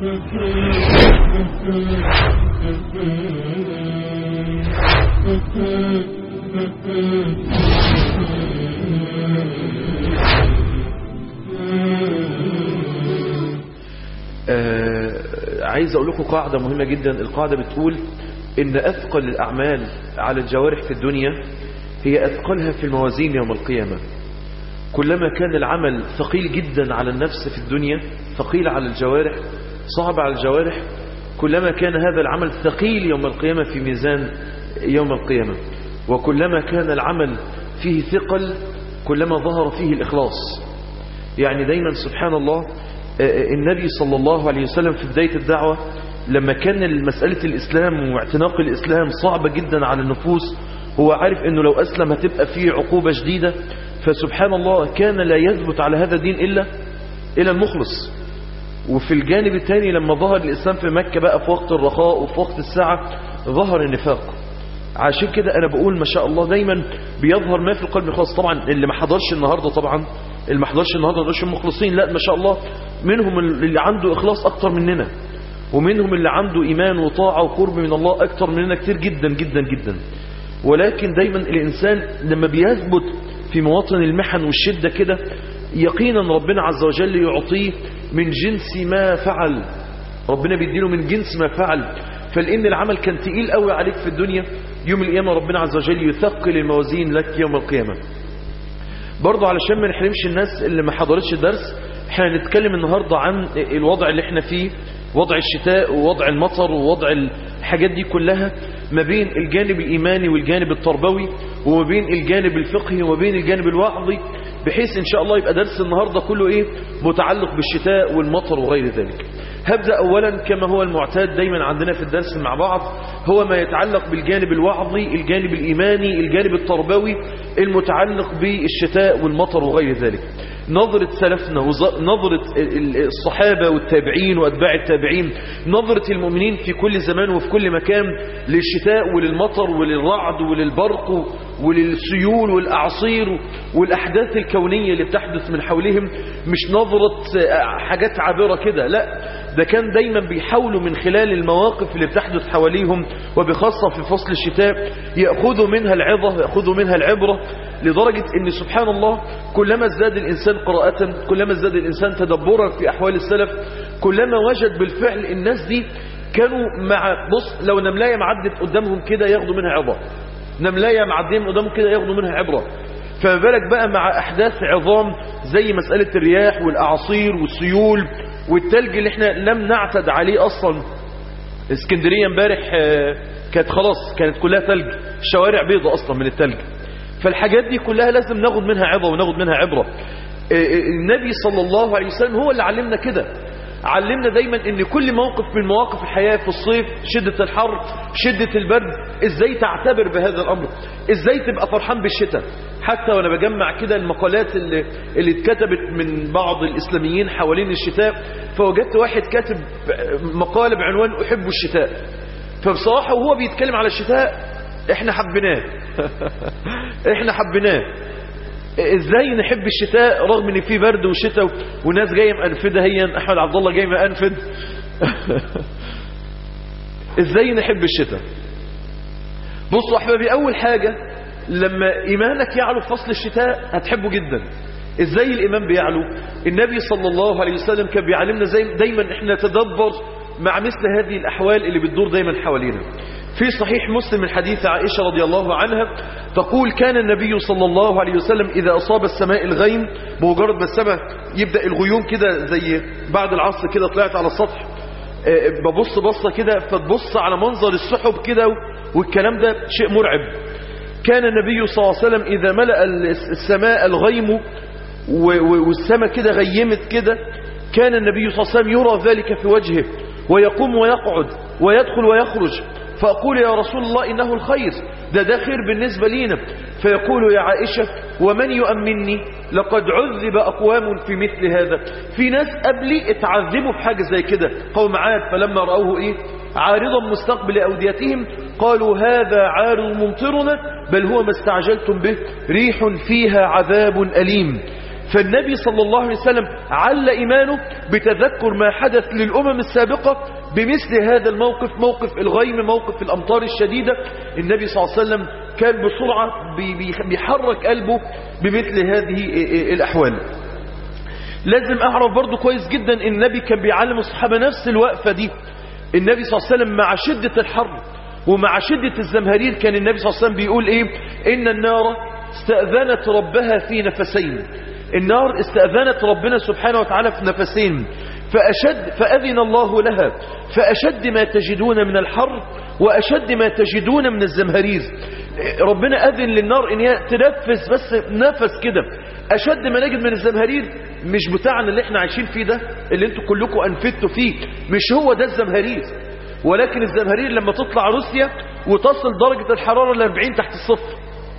عايز اقول لكم قاعدة مهمة جدا. القاعدة بتقول ان اثقل الاعمال على الجوارح في الدنيا هي اثقلها في الموازين يوم القيامة. كلما كان العمل ثقيل جدا على النفس في الدنيا، ثقيل على الجوارح، صعب على الجوارح، كلما كان هذا العمل ثقيل يوم القيامة في ميزان يوم القيامة. وكلما كان العمل فيه ثقل كلما ظهر فيه الإخلاص. يعني دايما سبحان الله النبي صلى الله عليه وسلم في بداية الدعوة لما كان مسألة الإسلام واعتناق الإسلام صعبة جدا على النفوس، هو عارف أنه لو أسلم هتبقى فيه عقوبة شديدة، فسبحان الله كان لا يثبت على هذا الدين إلا المخلص. وفي الجانب الثاني لما ظهر الإسلام في مكة بقى في وقت الرخاء وفي وقت السعة ظهر النفاق. عشان كده أنا بقول ما شاء الله دايما بيظهر ما في القلب خاص. طبعا اللي ما حضرش النهاردة طبعا اللي ما حضرش النهاردة مش المخلصين، لا ما شاء الله منهم اللي عنده إخلاص أكتر مننا، ومنهم اللي عنده إيمان وطاعة وقرب من الله أكتر مننا كتير جدا جدا جدا. ولكن دايما الإنسان لما بيثبت في مواطن المحن والشدة كده يقينا ربنا عز وجل يعطيه من جنس ما فعل، ربنا بيديله من جنس ما فعل. فلأن العمل كان تقيل قوي عليك في الدنيا، يوم القيامة ربنا عز وجل يثقل الموازين لك يوم القيامة. برضو علشان ما نحرمش الناس اللي ما حضرتش الدرس، احنا هنتكلم النهاردة عن الوضع اللي احنا فيه، وضع الشتاء ووضع المطر ووضع الحاجات دي كلها، ما بين الجانب الإيماني والجانب التربوي، وما بين الجانب الفقهي وما بين الجانب الوعظي، بحيث ان شاء الله يبقى درس النهاردة كله متعلق بالشتاء والمطر وغير ذلك. هبدأ أولا كما هو المعتاد دايما عندنا في الدرس مع بعض، هو ما يتعلق بالجانب الوعظي، الجانب الإيماني، الجانب التربوي المتعلق بالشتاء والمطر وغير ذلك. نظرة سلفنا ونظرة الصحابة والتابعين وأتباع التابعين، نظرة المؤمنين في كل زمان وفي كل مكان للشتاء وللمطر وللرعد وللبرق وللسيول والأعصير والأحداث الكونية اللي بتحدث من حولهم، مش نظرة حاجات عابرة كده، لا ده كان دايما بيحاولوا من خلال المواقف اللي بتحدث حواليهم وبخاصة في فصل الشتاء يأخذوا منها العظة ويأخذوا منها العبرة، لدرجة ان سبحان الله كلما ازداد الإنسان قراءة، كلما ازداد الإنسان تدبرا في أحوال السلف، كلما وجد بالفعل الناس دي كانوا بص لو نملاية معدت قدامهم كده ياخدوا منها عبرة، نملاية معدين قدامهم كده ياخدوا منها عبرة، فما بالك بقى مع أحداث عظام زي مسألة الرياح والأعاصير والسيول والتلج اللي احنا لم نعتد عليه أصلا. اسكندرية امبارح كانت خلاص كانت كلها تلج، الشوارع بيضة أصلا من التلج. فالحاجات دي كلها لازم ناخد منها عظة وناخد منها عبرة. النبي صلى الله عليه وسلم هو اللي علمنا كده، علمنا دايما ان كل موقف من مواقف الحياة في الصيف، شدة الحر، شدة البرد، ازاي تعتبر بهذا الامر، ازاي تبقى فرحان بالشتاء. حتى وانا بجمع كده المقالات اللي اتكتبت من بعض الاسلاميين حوالين الشتاء، فوجدت واحد كاتب مقالة بعنوان احب الشتاء. فبصراحة وهو بيتكلم على الشتاء احنا حبيناه احنا حبيناه. ازاي نحب الشتاء رغم ان في برد وشتاء وناس جايه مأنفده، هي احمد عبد الله جاي مأنفد ازاي نحب الشتاء؟ بصوا احبابي، اول حاجه لما ايمانك يعلو في فصل الشتاء هتحبه جدا. ازاي الايمان بيعلو؟ النبي صلى الله عليه وسلم كان بيعلمنا دايما احنا نتدبر مع مثل هذه الاحوال اللي بتدور دايما حوالينا. في صحيح مسلم من حديث عائشة رضي الله عنها تقول كان النبي صلى الله عليه وسلم إذا أصاب السماء الغيم، بمجرد ما السماء يبدأ الغيوم كده زي بعد العصر كده طلعت على السطح، ببص بصة كده فتبص على منظر السحب كده والكلام ده شيء مرعب. كان النبي صلى الله عليه وسلم إذا ملأ السماء الغيم والسماء كده غيمت كده، كان النبي صلى الله عليه وسلم يرى ذلك في وجهه ويقوم ويقعد ويدخل ويخرج، فأقول يا رسول الله إنه الخير، ده خير بالنسبة لينا. فيقول يا عائشة ومن يؤمنني لقد عذب أقوام في مثل هذا، في ناس قبلي اتعذبوا في حاجة زي كده، قوم عاد فلما رأوه عارضا مستقبل أوديتهم قالوا هذا عارض ممطرنا بل هو ما استعجلتم به ريح فيها عذاب أليم. فالنبي صلى الله عليه وسلم عل إيمانه بتذكر ما حدث للأمم السابقة بمثل هذا الموقف، موقف الغيم، موقف الأمطار الشديدة. النبي صلى الله عليه وسلم كان بسرعة بيحرك قلبه بمثل هذه الأحوال. لازم أعرف برضو كويس جدا إن النبي كان بيعلم الصحابة نفس الوقفة دي. النبي صلى الله عليه وسلم مع شدة الحر ومع شدة الزمهرير كان النبي صلى الله عليه وسلم بيقول إيه؟ إن النار استأذنت ربها في نفسين. النار استأذنت ربنا سبحانه وتعالى في نفسين، فأذن الله لها فأشد ما تجدون من الحر وأشد ما تجدون من الزمهرير. ربنا أذن للنار إن هي تنفس بس نفس كده. أشد ما نجد من الزمهرير مش بتاعنا اللي احنا عايشين فيه ده اللي انتوا كلكم أنفتوا فيه، مش هو ده الزمهرير، ولكن الزمهرير لما تطلع روسيا وتصل درجة الحرارة ل40 تحت الصفر،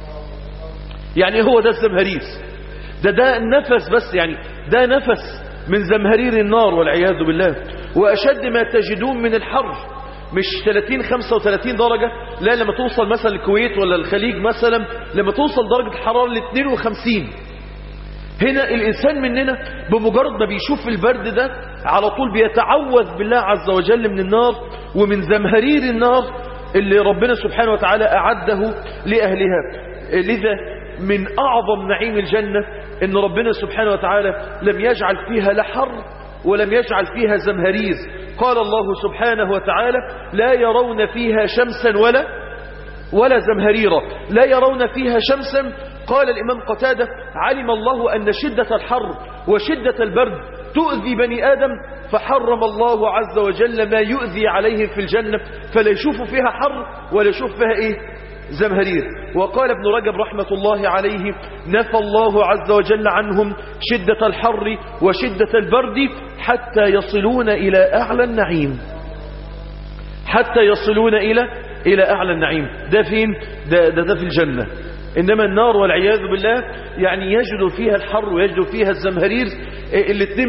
يعني هو ده الزمهرير. ده النفس بس، يعني ده نفس من زمهرير النار والعياذ بالله. وأشد ما تجدون من الحر مش 30-35 درجة، لا، لما توصل مثلا الكويت ولا الخليج مثلا لما توصل درجة الحرارة ل 52. هنا الإنسان مننا بمجرد ما بيشوف البرد ده على طول بيتعوذ بالله عز وجل من النار ومن زمهرير النار اللي ربنا سبحانه وتعالى أعده لأهلها. لذا من أعظم نعيم الجنة إن ربنا سبحانه وتعالى لم يجعل فيها لا حر ولم يجعل فيها زمهرير. قال الله سبحانه وتعالى لا يرون فيها شمسا ولا زمهريرا، لا يرون فيها شمسا. قال الإمام قتادة علم الله أن شدة الحر وشدة البرد تؤذي بني آدم فحرم الله عز وجل ما يؤذي عليهم في الجنة، فلا يشوفوا فيها حر ولا يشوف فيها زمهرير. وقال ابن رجب رحمة الله عليه نفى الله عز وجل عنهم شدة الحر وشدة البرد حتى يصلون إلى أعلى النعيم، حتى يصلون إلى أعلى النعيم. ده فين؟ ده في الجنة. إنما النار والعياذ بالله يعني يجدوا فيها الحر ويجدوا فيها الزمهرير، الاثنين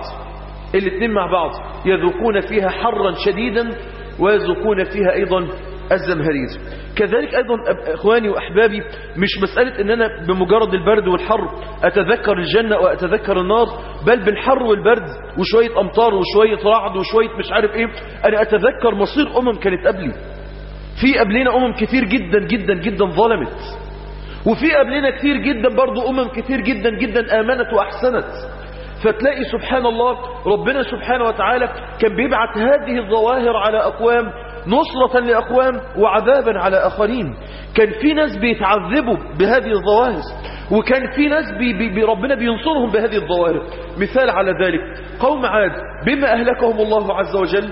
مع بعض يذوقون فيها حرا شديدا ويذوقون فيها أيضا الزمهرير. كذلك أيضا أخواني وأحبابي مش مسألة أن أنا بمجرد البرد والحر أتذكر الجنة وأتذكر النار، بل بالحر والبرد وشوية أمطار وشوية رعد وشوية مش عارف أنا أتذكر مصير كانت قبلي. في قبلنا كتير جدا جدا جدا ظلمت، وفي قبلنا كتير جدا برضو كتير جدا جدا آمنت وأحسنت. فتلاقي سبحان الله ربنا سبحانه وتعالى كان بيبعث هذه الظواهر على أقوام نصرة لأقوام وعذابا على آخرين. كان في ناس بيتعذبوا بهذه الظواهر، وكان في ناس ربنا بينصرهم بهذه الظواهر. مثال على ذلك قوم عاد بما أهلكهم الله عز وجل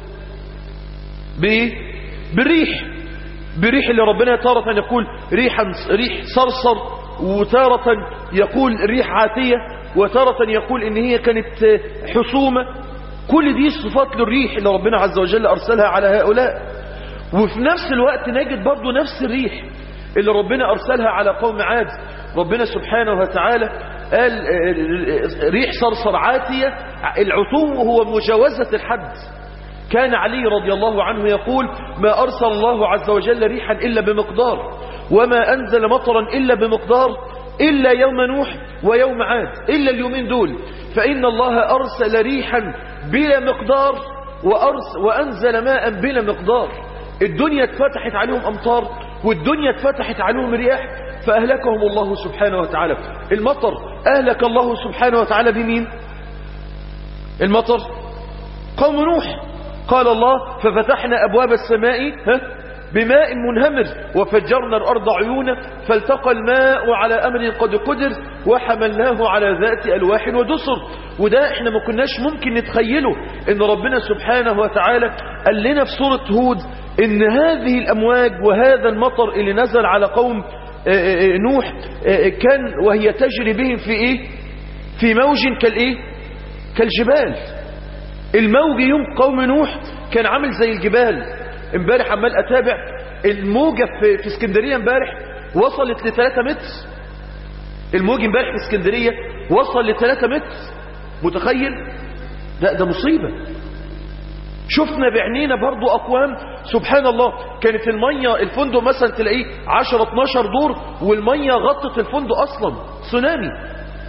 بالريح اللي ربنا تارة يقول ريح صرصر، وتارة يقول ريح عاتية، وتارة يقول إن هي كانت حسومة. كل دي صفات للريح اللي ربنا عز وجل أرسلها على هؤلاء. وفي نفس الوقت نجد برضو نفس الريح اللي ربنا أرسلها على قوم عاد. ربنا سبحانه وتعالى قال ريح صرصر عاتية. العتو هو مجاوزة الحد. كان علي رضي الله عنه يقول ما أرسل الله عز وجل ريحا إلا بمقدار، وما أنزل مطرا إلا بمقدار، إلا يوم نوح ويوم عاد، إلا اليومين دول. فإن الله أرسل ريحا بلا مقدار وأنزل ماء بلا مقدار. الدنيا اتفتحت عليهم أمطار والدنيا اتفتحت عليهم رياح فأهلكهم الله سبحانه وتعالى. المطر أهلك الله سبحانه وتعالى بمين؟ المطر قوم نوح. قال الله ففتحنا أبواب السماء بماء منهمر وفجرنا الأرض عيونا فالتقى الماء على أمر قد قدر وحملناه على ذات ألواح ودسر. وده احنا ما كناش ممكن نتخيله ان ربنا سبحانه وتعالى قال لنا في سورة هود ان هذه الأمواج وهذا المطر اللي نزل على قوم نوح كان وهي تجري بهم في موج كالجبال. الموج يوم قوم نوح كان عامل زي الجبال. امبارح عمال اتابع الموجة في اسكندرية امبارح وصلت ل3 متر. الموج امبارح في اسكندرية وصل ل3 متر. متخيل؟ ده مصيبة. شفنا بعينينا برضو اقوام سبحان الله كانت المية الفندق مثلا تلاقيه 10-12 دور والمية غطت الفندق اصلا. تسونامي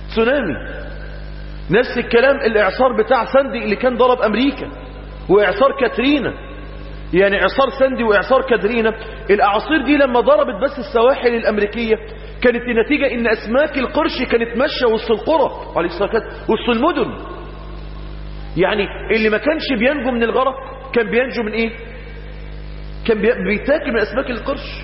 تسونامي. نفس الكلام الإعصار بتاع ساندي اللي كان ضرب أمريكا، وإعصار كاترينا. يعني إعصار ساندي وإعصار كاترينا، الأعاصير دي لما ضربت بس السواحل الأمريكية كانت النتيجة إن أسماك القرش كانت ماشية وسط القرى عليه الصلاة والسلام، وسط المدن. يعني اللي ما كانش بينجو من الغرق كان بينجو من إيه؟ كان بيتاكل من أسماك القرش.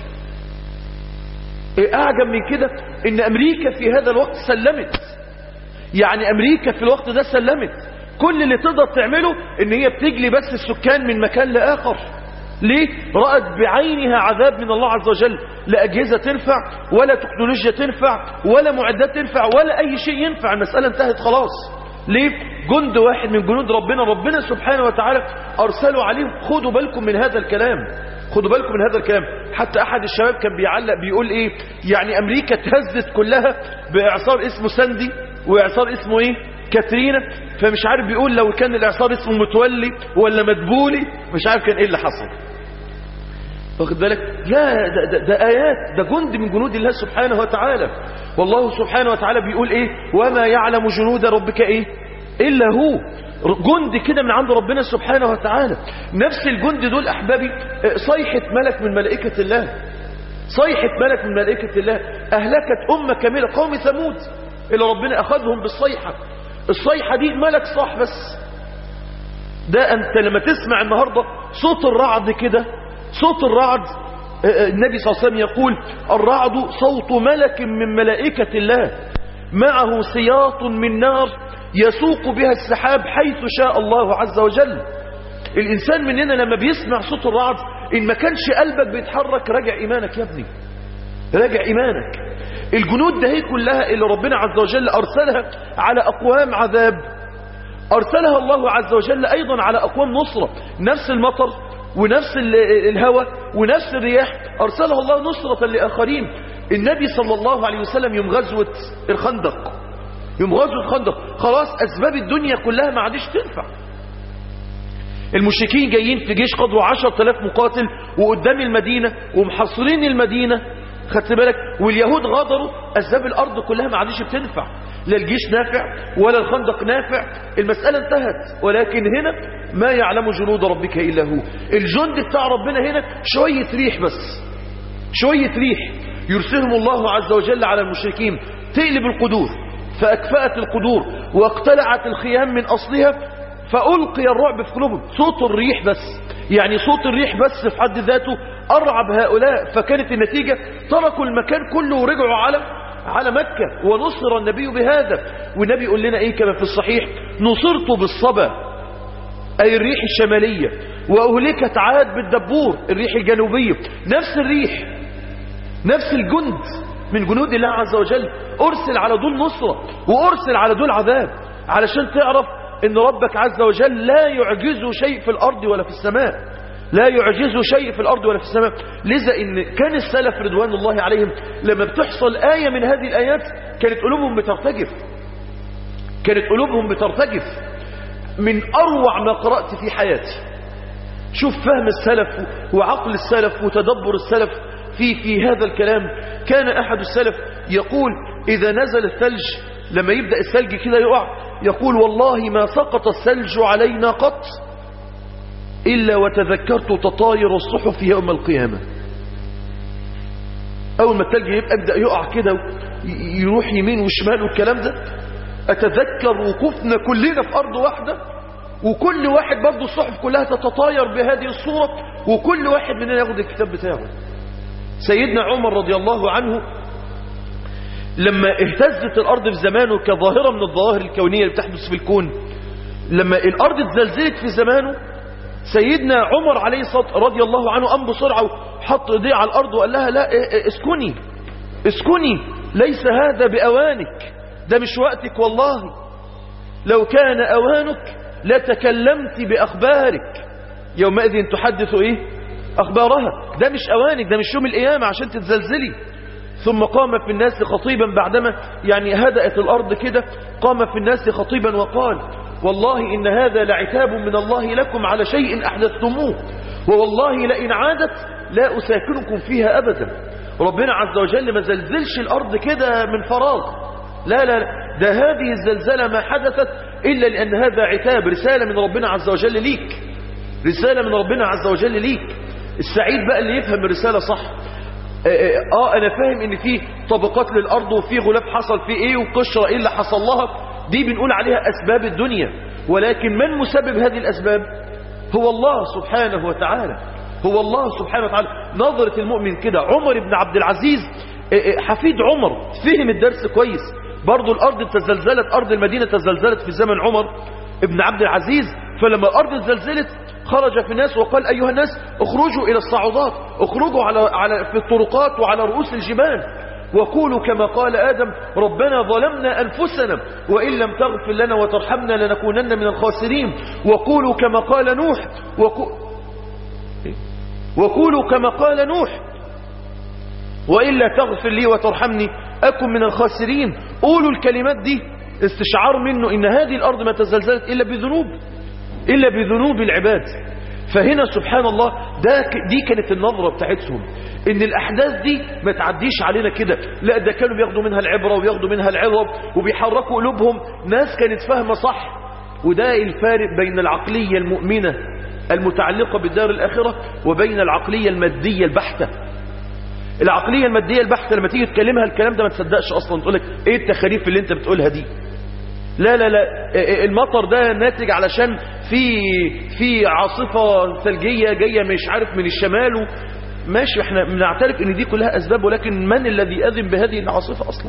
أعجب من كده إن أمريكا في هذا الوقت سلمت. يعني أمريكا في الوقت ده سلمت. كل اللي تقدر تعمله إن هي بتجلي بس السكان من مكان لآخر. ليه؟ رأت بعينها عذاب من الله عز وجل. لا أجهزة تنفع، ولا تكنولوجيا تنفع، ولا معدات تنفع، ولا أي شيء ينفع. المسألة انتهت خلاص. ليه؟ جند واحد من جنود ربنا سبحانه وتعالى أرسلوا عليهم. خدوا بالكم من هذا الكلام، خدوا بالكم من هذا الكلام. حتى أحد الشباب كان بيعلق بيقول إيه، يعني أمريكا اتهزت كلها بإعصار اسمه ساندي وإعصار اسمه إيه، كاترينا. فمش عارف بيقول لو كان الإعصار اسمه متولي ولا مدبولي مش عارف كان إيه اللي حصل. واخد بالك؟ لا ده آيات، ده جند من جنود الله سبحانه وتعالى. والله سبحانه وتعالى بيقول إيه، وما يعلم جنود ربك إيه إلا هو. جند كده من عند ربنا سبحانه وتعالى. نفس الجند دول أحبابي صيحة ملك من ملائكة الله، صيحة ملك من ملائكة الله أهلكت أمة كاملة، قوم ثمود اللي ربنا أخذهم بالصيحة. الصيحة دي ملك صاح بس. ده أنت لما تسمع النهاردة صوت الرعد كده، صوت الرعد، النبي صلى الله عليه وسلم يقول الرعد صوت ملك من ملائكة الله معه سياط من نار يسوق بها السحاب حيث شاء الله عز وجل. الإنسان مننا لما بيسمع صوت الرعد إن ما كانش قلبك بيتحرك راجع إيمانك يا ابني، راجع إيمانك. الجنود ده هي كلها اللي ربنا عز وجل أرسلها على أقوام عذاب، أرسلها الله عز وجل أيضا على أقوام نصرة. نفس المطر ونفس الهواء ونفس الرياح أرسلها الله نصرة لآخرين. النبي صلى الله عليه وسلم يوم غزوة الخندق، يوم غزوة الخندق خلاص أسباب الدنيا كلها ما عادش تنفع. المشركين جايين في جيش قدره 10,000 مقاتل وقدام المدينة ومحصرين المدينة، خدت بالك؟ واليهود غادروا، أسباب الأرض كلها ما عادش بتنفع، لا الجيش نافع ولا الخندق نافع، المسألة انتهت. ولكن هنا ما يعلم جنود ربك إلا هو. الجند بتاع ربنا هنا شوية ريح بس، شوية ريح يرسلهم الله عز وجل على المشركين تقلب القدور، فأكفأت القدور واقتلعت الخيام من أصلها فألقي الرعب في قلوبهم. صوت الريح بس، يعني صوت الريح بس في حد ذاته أرعب هؤلاء. فكانت النتيجة تركوا المكان كله ورجعوا على مكة، ونصر النبي بهذا. والنبي يقول لنا إيه كما في الصحيح، نصرت بالصبا أي الريح الشمالية، وأهلكت عاد بالدبور الريح الجنوبية. نفس الريح، نفس الجند من جنود الله عز وجل أرسل على دول نصرة وأرسل على دول عذاب، علشان تعرف ان ربك عز وجل لا يعجزه شيء في الارض ولا في السماء، لا يعجزه شيء في الارض ولا في السماء. لذا ان كان السلف رضوان الله عليهم لما بتحصل آية من هذه الآيات كانت قلوبهم بترتجف، كانت قلوبهم بترتجف. من اروع ما قرأت في حياتي، شوف فهم السلف وعقل السلف وتدبر السلف في هذا الكلام. كان احد السلف يقول اذا نزل الثلج، لما يبدأ الثلج كده يقع، يقول والله ما سقط الثلج علينا قط إلا وتذكرت تطاير الصحف يوم القيامة. أول ما الثلج يبدأ يقع كده يروح يمين وشمال والكلام ده، أتذكر وقوفنا كلنا في أرض واحدة، وكل واحد برضو الصحف كلها تتطاير بهذه الصورة، وكل واحد مننا ياخد الكتاب بتاعه. سيدنا عمر رضي الله عنه لما اهتزت الأرض في زمانه كظاهرة من الظواهر الكونية اللي بتحدث في الكون، لما الأرض اتزلزلت في زمانه، سيدنا عمر عليه الصلاة رضي الله عنه قام بسرعة وحط ايديه على الأرض وقال لها لا اسكني اسكني، ليس هذا بأوانك، ده مش وقتك، والله لو كان أوانك لتكلمت بأخبارك يومئذ تحدث ايه أخبارها، ده مش أوانك، ده مش يوم القيامة عشان تتزلزلي. ثم قام في الناس خطيبا بعدما يعني هدأت الأرض كده، قام في الناس خطيبا وقال والله إن هذا لعتاب من الله لكم على شيء أحدثتموه، ووالله لئن عادت لا أساكنكم فيها أبدا. ربنا عز وجل ما زلزلش الأرض كده من فراغ، لا لا لا، ده هذه الزلزلة ما حدثت إلا لأن هذا عتاب، رسالة من ربنا عز وجل ليك، رسالة من ربنا عز وجل ليك. السعيد بقى اللي يفهم الرسالة صح. أنا فاهم إن في طبقات للأرض وفي غلاف حصل في إيه وقشرة إيه اللي حصل لها، دي بنقول عليها أسباب الدنيا، ولكن من مسبب هذه الأسباب هو الله سبحانه وتعالى، هو الله سبحانه وتعالى. نظرة المؤمن كده. عمر بن عبد العزيز حفيد عمر فهم الدرس كويس. برضو الأرض تزلزلت، أرض المدينة تزلزلت في زمن عمر بن عبد العزيز، فلما الأرض تزلزلت خرج في الناس وقال أيها الناس اخرجوا إلى الصعودات، اخرجوا في الطرقات وعلى رؤوس الجبال، وقولوا كما قال آدم ربنا ظلمنا أنفسنا وإن لم تغفر لنا وترحمنا لنكونن من الخاسرين، وقولوا كما قال نوح وقولوا كما قال نوح وإلا تغفر لي وترحمني أكن من الخاسرين. قولوا الكلمات دي استشعار منه إن هذه الأرض ما تزلزلت إلا بذنوب العباد. فهنا سبحان الله دي كانت النظرة بتاعتهم، إن الأحداث دي ما تعديش علينا كده، لا ده كانوا بياخدوا منها العبرة وياخدوا منها العظة وبيحركوا قلوبهم، ناس كانت فاهمة صح. وده الفارق بين العقلية المؤمنة المتعلقة بالدار الآخرة وبين العقلية المادية البحتة. العقلية المادية البحتة لما تيجي تكلمها الكلام ده ما تصدقش أصلا، تقولك إيه التخاريف اللي أنت بتقولها دي؟ لا لا لا، المطر ده ناتج علشان في عاصفة ثلجية جاية مش عارف من الشمال ماشي، احنا بنعترف ان دي كلها اسباب، ولكن من الذي اذن بهذه العاصفة اصلا؟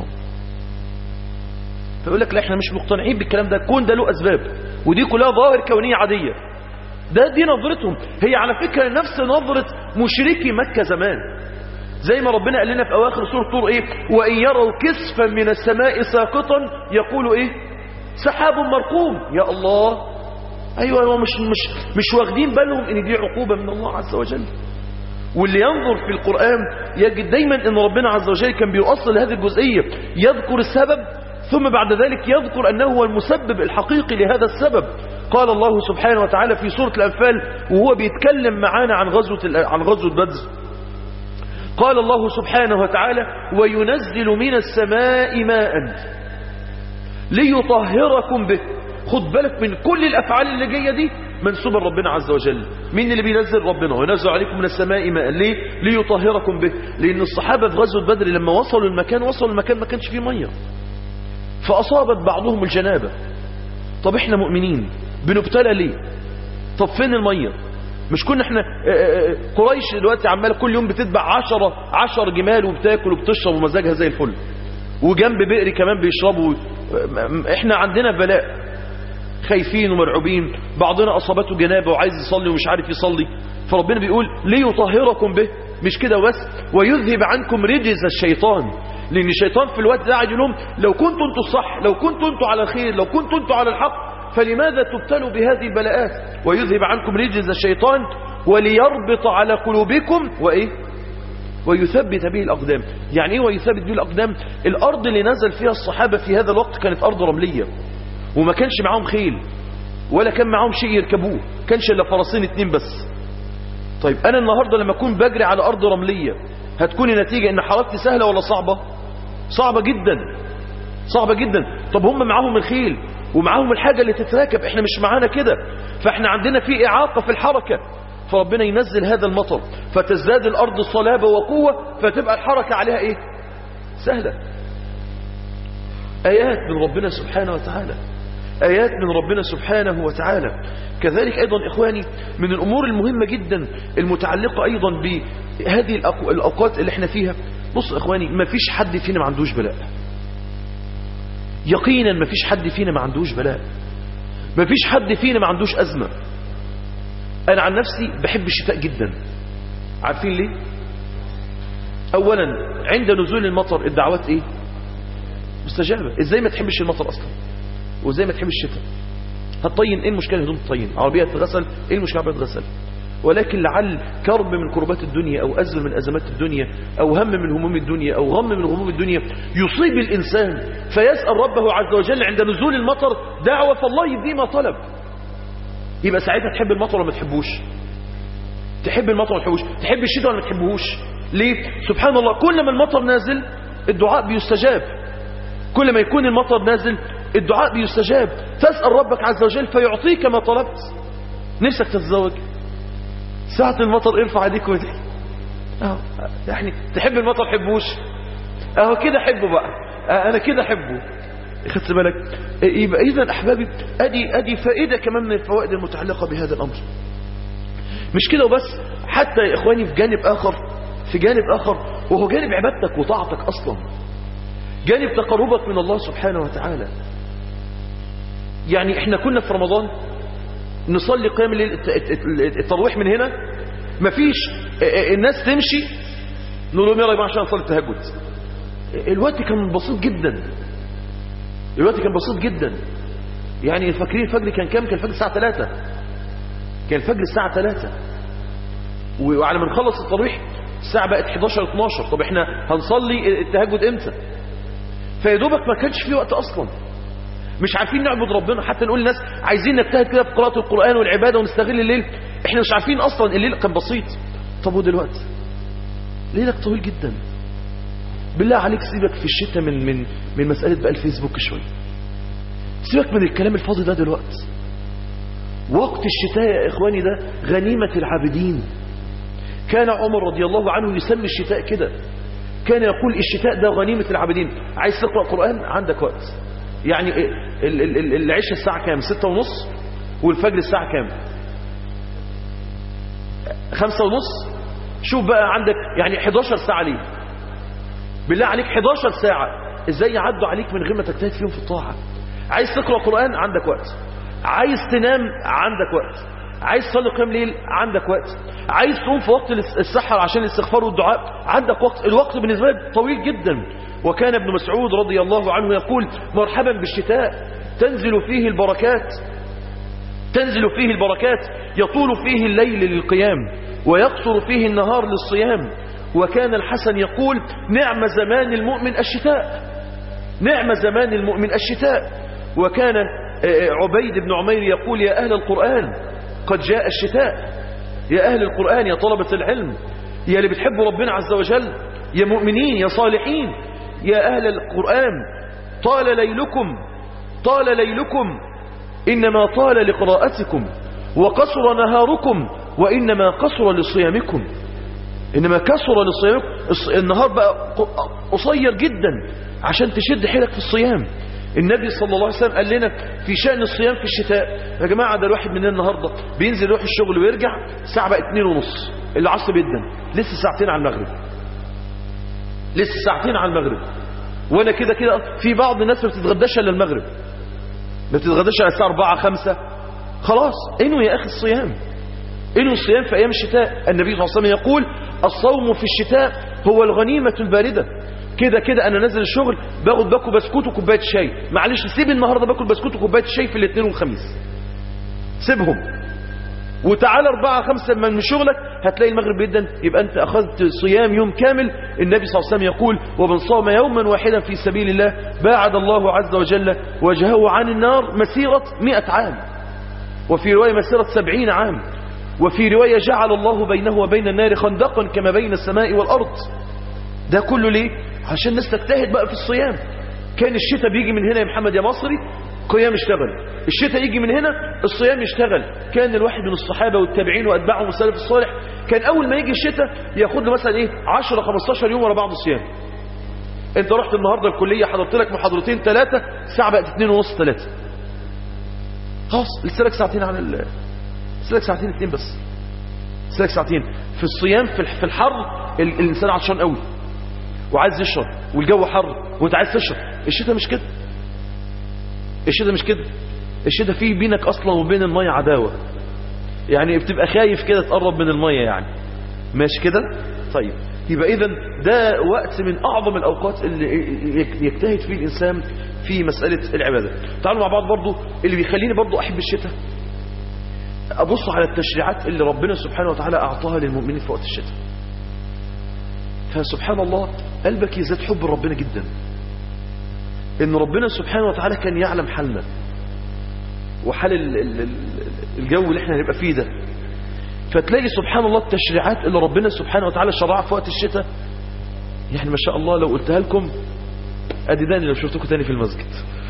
فيقول لك لا احنا مش مقتنعين بالكلام ده، الكون ده له اسباب ودي كلها ظواهر كونية عادية. دي نظرتهم. هي على فكرة نفس نظرة مشركي مكة زمان، زي ما ربنا قال لنا في اواخر سورة طور ايه، وان يروا كسفا من السماء ساقطا يقولوا ايه سحاب مرقوم. يا الله، ايوه مش واخدين بالهم ان دي عقوبة من الله عز وجل. واللي ينظر في القرآن يجد دايما ان ربنا عز وجل كان بيؤصل هذه الجزئية، يذكر السبب ثم بعد ذلك يذكر انه هو المسبب الحقيقي لهذا السبب. قال الله سبحانه وتعالى في سورة الأنفال وهو بيتكلم معانا عن غزوة بدر، قال الله سبحانه وتعالى وينزل من السماء ماء ليطهركم به. خد بالك من كل الأفعال اللي جاية دي منسوبة لربنا عز وجل. مين اللي بينزل؟ ربنا. وينزل عليكم من السماء ماء ليه؟ ليطهركم به. لأن الصحابة في غزوة بدر لما وصلوا المكان ما كانش فيه مية، فأصابت بعضهم الجنابة. طب احنا مؤمنين بنبتلى ليه؟ طب فين المية؟ مش كنا احنا قريش دلوقتي عمالة كل يوم بتتبع 10 جمال وبتاكل وبتشرب ومزاجها زي الفل، وجنب بئر كمان بيشربوا. احنا عندنا بلاء، خايفين ومرعوبين، بعضنا أصابته جنابة وعايز يصلي ومش عارف يصلي. فربنا بيقول ليطهركم به. مش كده بس، ويذهب عنكم رجز الشيطان. لأن الشيطان في الوقت ده قاعد يقول لهم لو كنتوا انتوا الصح، لو كنتوا انتوا على الخير، لو كنتوا انتوا على الحق، فلماذا تبتلوا بهذه البلاءات؟ ويذهب عنكم رجز الشيطان وليربط على قلوبكم وإيه؟ ويثبت به الأقدام. يعني إيه ويثبت به الأقدام؟ الأرض اللي نزل فيها الصحابة في هذا الوقت كانت أرض رملية، وما كانش معاهم خيل ولا كان معاهم شيء يركبوه، كانش إلا فرسين 2 بس. طيب أنا النهاردة لما أكون بجري على أرض رملية هتكون النتيجة إن حركتي سهلة ولا صعبة؟ صعبة جدا، صعبة جدا. طب هم معاهم الخيل ومعاهم الحاجة اللي تتراكب، احنا مش معانا كده، فاحنا عندنا في إعاقة في الحركة. فربنا ينزل هذا المطر فتزداد الأرض صلابة وقوة، فتبقى الحركة عليها ايه؟ سهلة. آيات من ربنا سبحانه وتعالى، آيات من ربنا سبحانه وتعالى. كذلك أيضا إخواني من الأمور المهمة جدا المتعلقة أيضا بهذه الأوقات اللي احنا فيها. بص إخواني، ما فيش حد فينا ما عندوش بلاء، يقينا ما فيش حد فينا ما عندوش بلاء، ما فيش حد فينا ما عندوش أزمة. أنا عن نفسي بحب الشتاء جدا. عارفين ليه؟ أولا عند نزول المطر الدعوات إيه؟ مستجابة. إزاي ما تحبش المطر أصلا؟ وإزاي ما تحبش الشتاء؟ هتطين، إيه المشكلة هدوم تطين؟ عربية تغسل، إيه المشكلة عربية تغسل؟ ولكن لعل كرب من كربات الدنيا أو أزمة من أزمات الدنيا أو هم من هموم الدنيا أو غم من غموم الدنيا يصيب الإنسان فيسأل ربه عز وجل عند نزول المطر دعوة، فالله يديه ما طلب. يبقى ساعتها تحب المطر ولا ما تحبوش؟ تحب المطر ولا ما تحبوش؟ تحب الشتاء ولا ما تحبوش؟ ليه؟ سبحان الله، كل ما المطر نازل الدعاء بيستجاب. كل ما يكون المطر نازل الدعاء بيستجاب، تسأل ربك عز وجل فيعطيك ما طلبت. نفسك تتزوج، ساعة المطر ارفع يديك وادعي. يعني تحب المطر حبوش، اهو كده حبه بقى، انا كده حبه. خدت بالك؟ يبقى اذا احبابي ادي فائدة كمان من الفوائد المتعلقة بهذا الامر. مش كده وبس، حتى يا اخواني في جانب اخر وهو جانب عبادتك وطاعتك اصلا، جانب تقربك من الله سبحانه وتعالى. يعني احنا كنا في رمضان نصلي قيام الليل التراويح من هنا، مفيش الناس تمشي نقول لهم يلا يا جماعه عشان نصلي التهجد. الوقت كان بسيط جدا، يعني فاكرين الفجر كان كام؟ كان الفجر الساعه 3، كان الفجر الساعه 3، وعلى ما نخلص التراويح الساعه بقت 11 12. طب احنا هنصلي التهجد امتى؟ فيا دوبك ما كانش في وقت اصلا، مش عارفين نعبد ربنا، حتى نقول للناس عايزين نجتهد كده في قراءة القرآن والعبادة ونستغل الليل، احنا مش عارفين اصلا الليل كان بسيط. طب ودلوقتي ليلك طويل جدا. بالله عليك سيبك في الشتاء من مسألة بقى الفيسبوك شوية، سيبك من الكلام الفاضي ده دلوقتي. وقت الشتاء يا اخواني ده غنيمة العابدين. كان عمر رضي الله عنه يسمي الشتاء كده، كان يقول الشتاء ده غنيمة العابدين. عايز تقرأ قرآن عندك وقت، يعني العشاء الساعة كام؟ 6:30، والفجر الساعة كام؟ 5:30. شوف بقى عندك يعني 11 ساعة ليه؟ بالله عليك 11 ساعة ازاي يعدوا عليك من غير ما تجتهد فيهم في الطاعة؟ عايز تقرأ قرآن عندك وقت، عايز تنام عندك وقت، عايز تصلي قيام ليل عندك وقت، عايز تقوم في وقت السحر عشان الاستغفار والدعاء عندك وقت. الوقت بالنسبة لك طويل جدا. وكان ابن مسعود رضي الله عنه يقول مرحبا بالشتاء تنزل فيه البركات يطول فيه الليل للقيام ويقصر فيه النهار للصيام. وكان الحسن يقول نعم زمان المؤمن الشتاء. وكان عبيد بن عمير يقول يا أهل القرآن قد جاء الشتاء. يا أهل القرآن، يا طلبة العلم، يا اللي بتحبوا ربنا عز وجل، يا مؤمنين، يا صالحين، يا أهل القرآن، طال ليلكم إنما طال لقراءتكم، وقصر نهاركم وإنما قصر لصيامكم. النهار بقى قصير جدا عشان تشد حيلك في الصيام. النبي صلى الله عليه وسلم قال لنا في شأن الصيام في الشتاء، يا جماعة ده الواحد مننا النهاردة بينزل يروح الشغل ويرجع الساعة بقى 2:30 العصر جدا، لسه ساعتين على المغرب. وانا كده في بعض الناس ما بتتغداش الا المغرب، ما بتتغداش الا الساعه 4 5. خلاص انوي يا اخي الصيام، انوي الصيام في ايام الشتاء. النبي صلى الله عليه وسلم يقول الصوم في الشتاء هو الغنيمه البارده. كده انا نازل الشغل باكل بسكوت وكوبايه شاي، معلش سيب النهارده باكل بسكوت وكوبايه شاي في الاثنين والخميس، سيبهم وتعالى 4 5 من شغلك هتلاقي المغرب جدا، يبقى انت اخذت صيام يوم كامل. النبي صلى الله عليه وسلم يقول ومن صام يوما واحدا في سبيل الله باعد الله عز وجل وجهه عن النار مسيرة 100 عام، وفي رواية مسيرة 70 عام، وفي رواية جعل الله بينه وبين النار خندقا كما بين السماء والأرض. ده كله ليه؟ عشان الناس تجتهد بقى في الصيام. كان الشتاء بيجي من هنا يا محمد يا مصري قيام اشتغل، الشتاء يجي من هنا الصيام يشتغل. كان الواحد من الصحابة والتابعين وأتباعهم والسلف الصالح كان أول ما يجي الشتاء ياخد له مثلا 10 15 يوم ورا بعض الصيام. انت رحت النهاردة الكلية حضرت لك محاضرتين 3، الساعة بقت 2:30 3، خلاص لسه لك ساعتين لسه لك ساعتين 2 بس، لسه لك ساعتين في الصيام. في الحر الإنسان عطشان قوي وعايز يشرب والجو حر وانت عايز تشرب. الشتاء مش كده، الشتاء فيه بينك اصلا وبين المية عداوة، يعني بتبقى خايف كده تقرب من المية، يعني ماشي كده. طيب يبقى اذا ده وقت من اعظم الاوقات اللي يجتهد فيه الانسان في مسألة العبادة. تعالوا مع بعض برضو اللي بيخليني برضو احب الشتاء، ابص على التشريعات اللي ربنا سبحانه وتعالى اعطاها للمؤمنين في وقت الشتاء. فسبحان الله قلبك يزداد حب ربنا جدا، ان ربنا سبحانه وتعالى كان يعلم حالنا وحال الجو اللي احنا هنبقى فيه ده. فتلاقي سبحان الله التشريعات اللي ربنا سبحانه وتعالى شرعها في وقت الشتاء، يعني ما شاء الله لو قلتها لكم ادي داني لو شفتكم تاني في المسجد.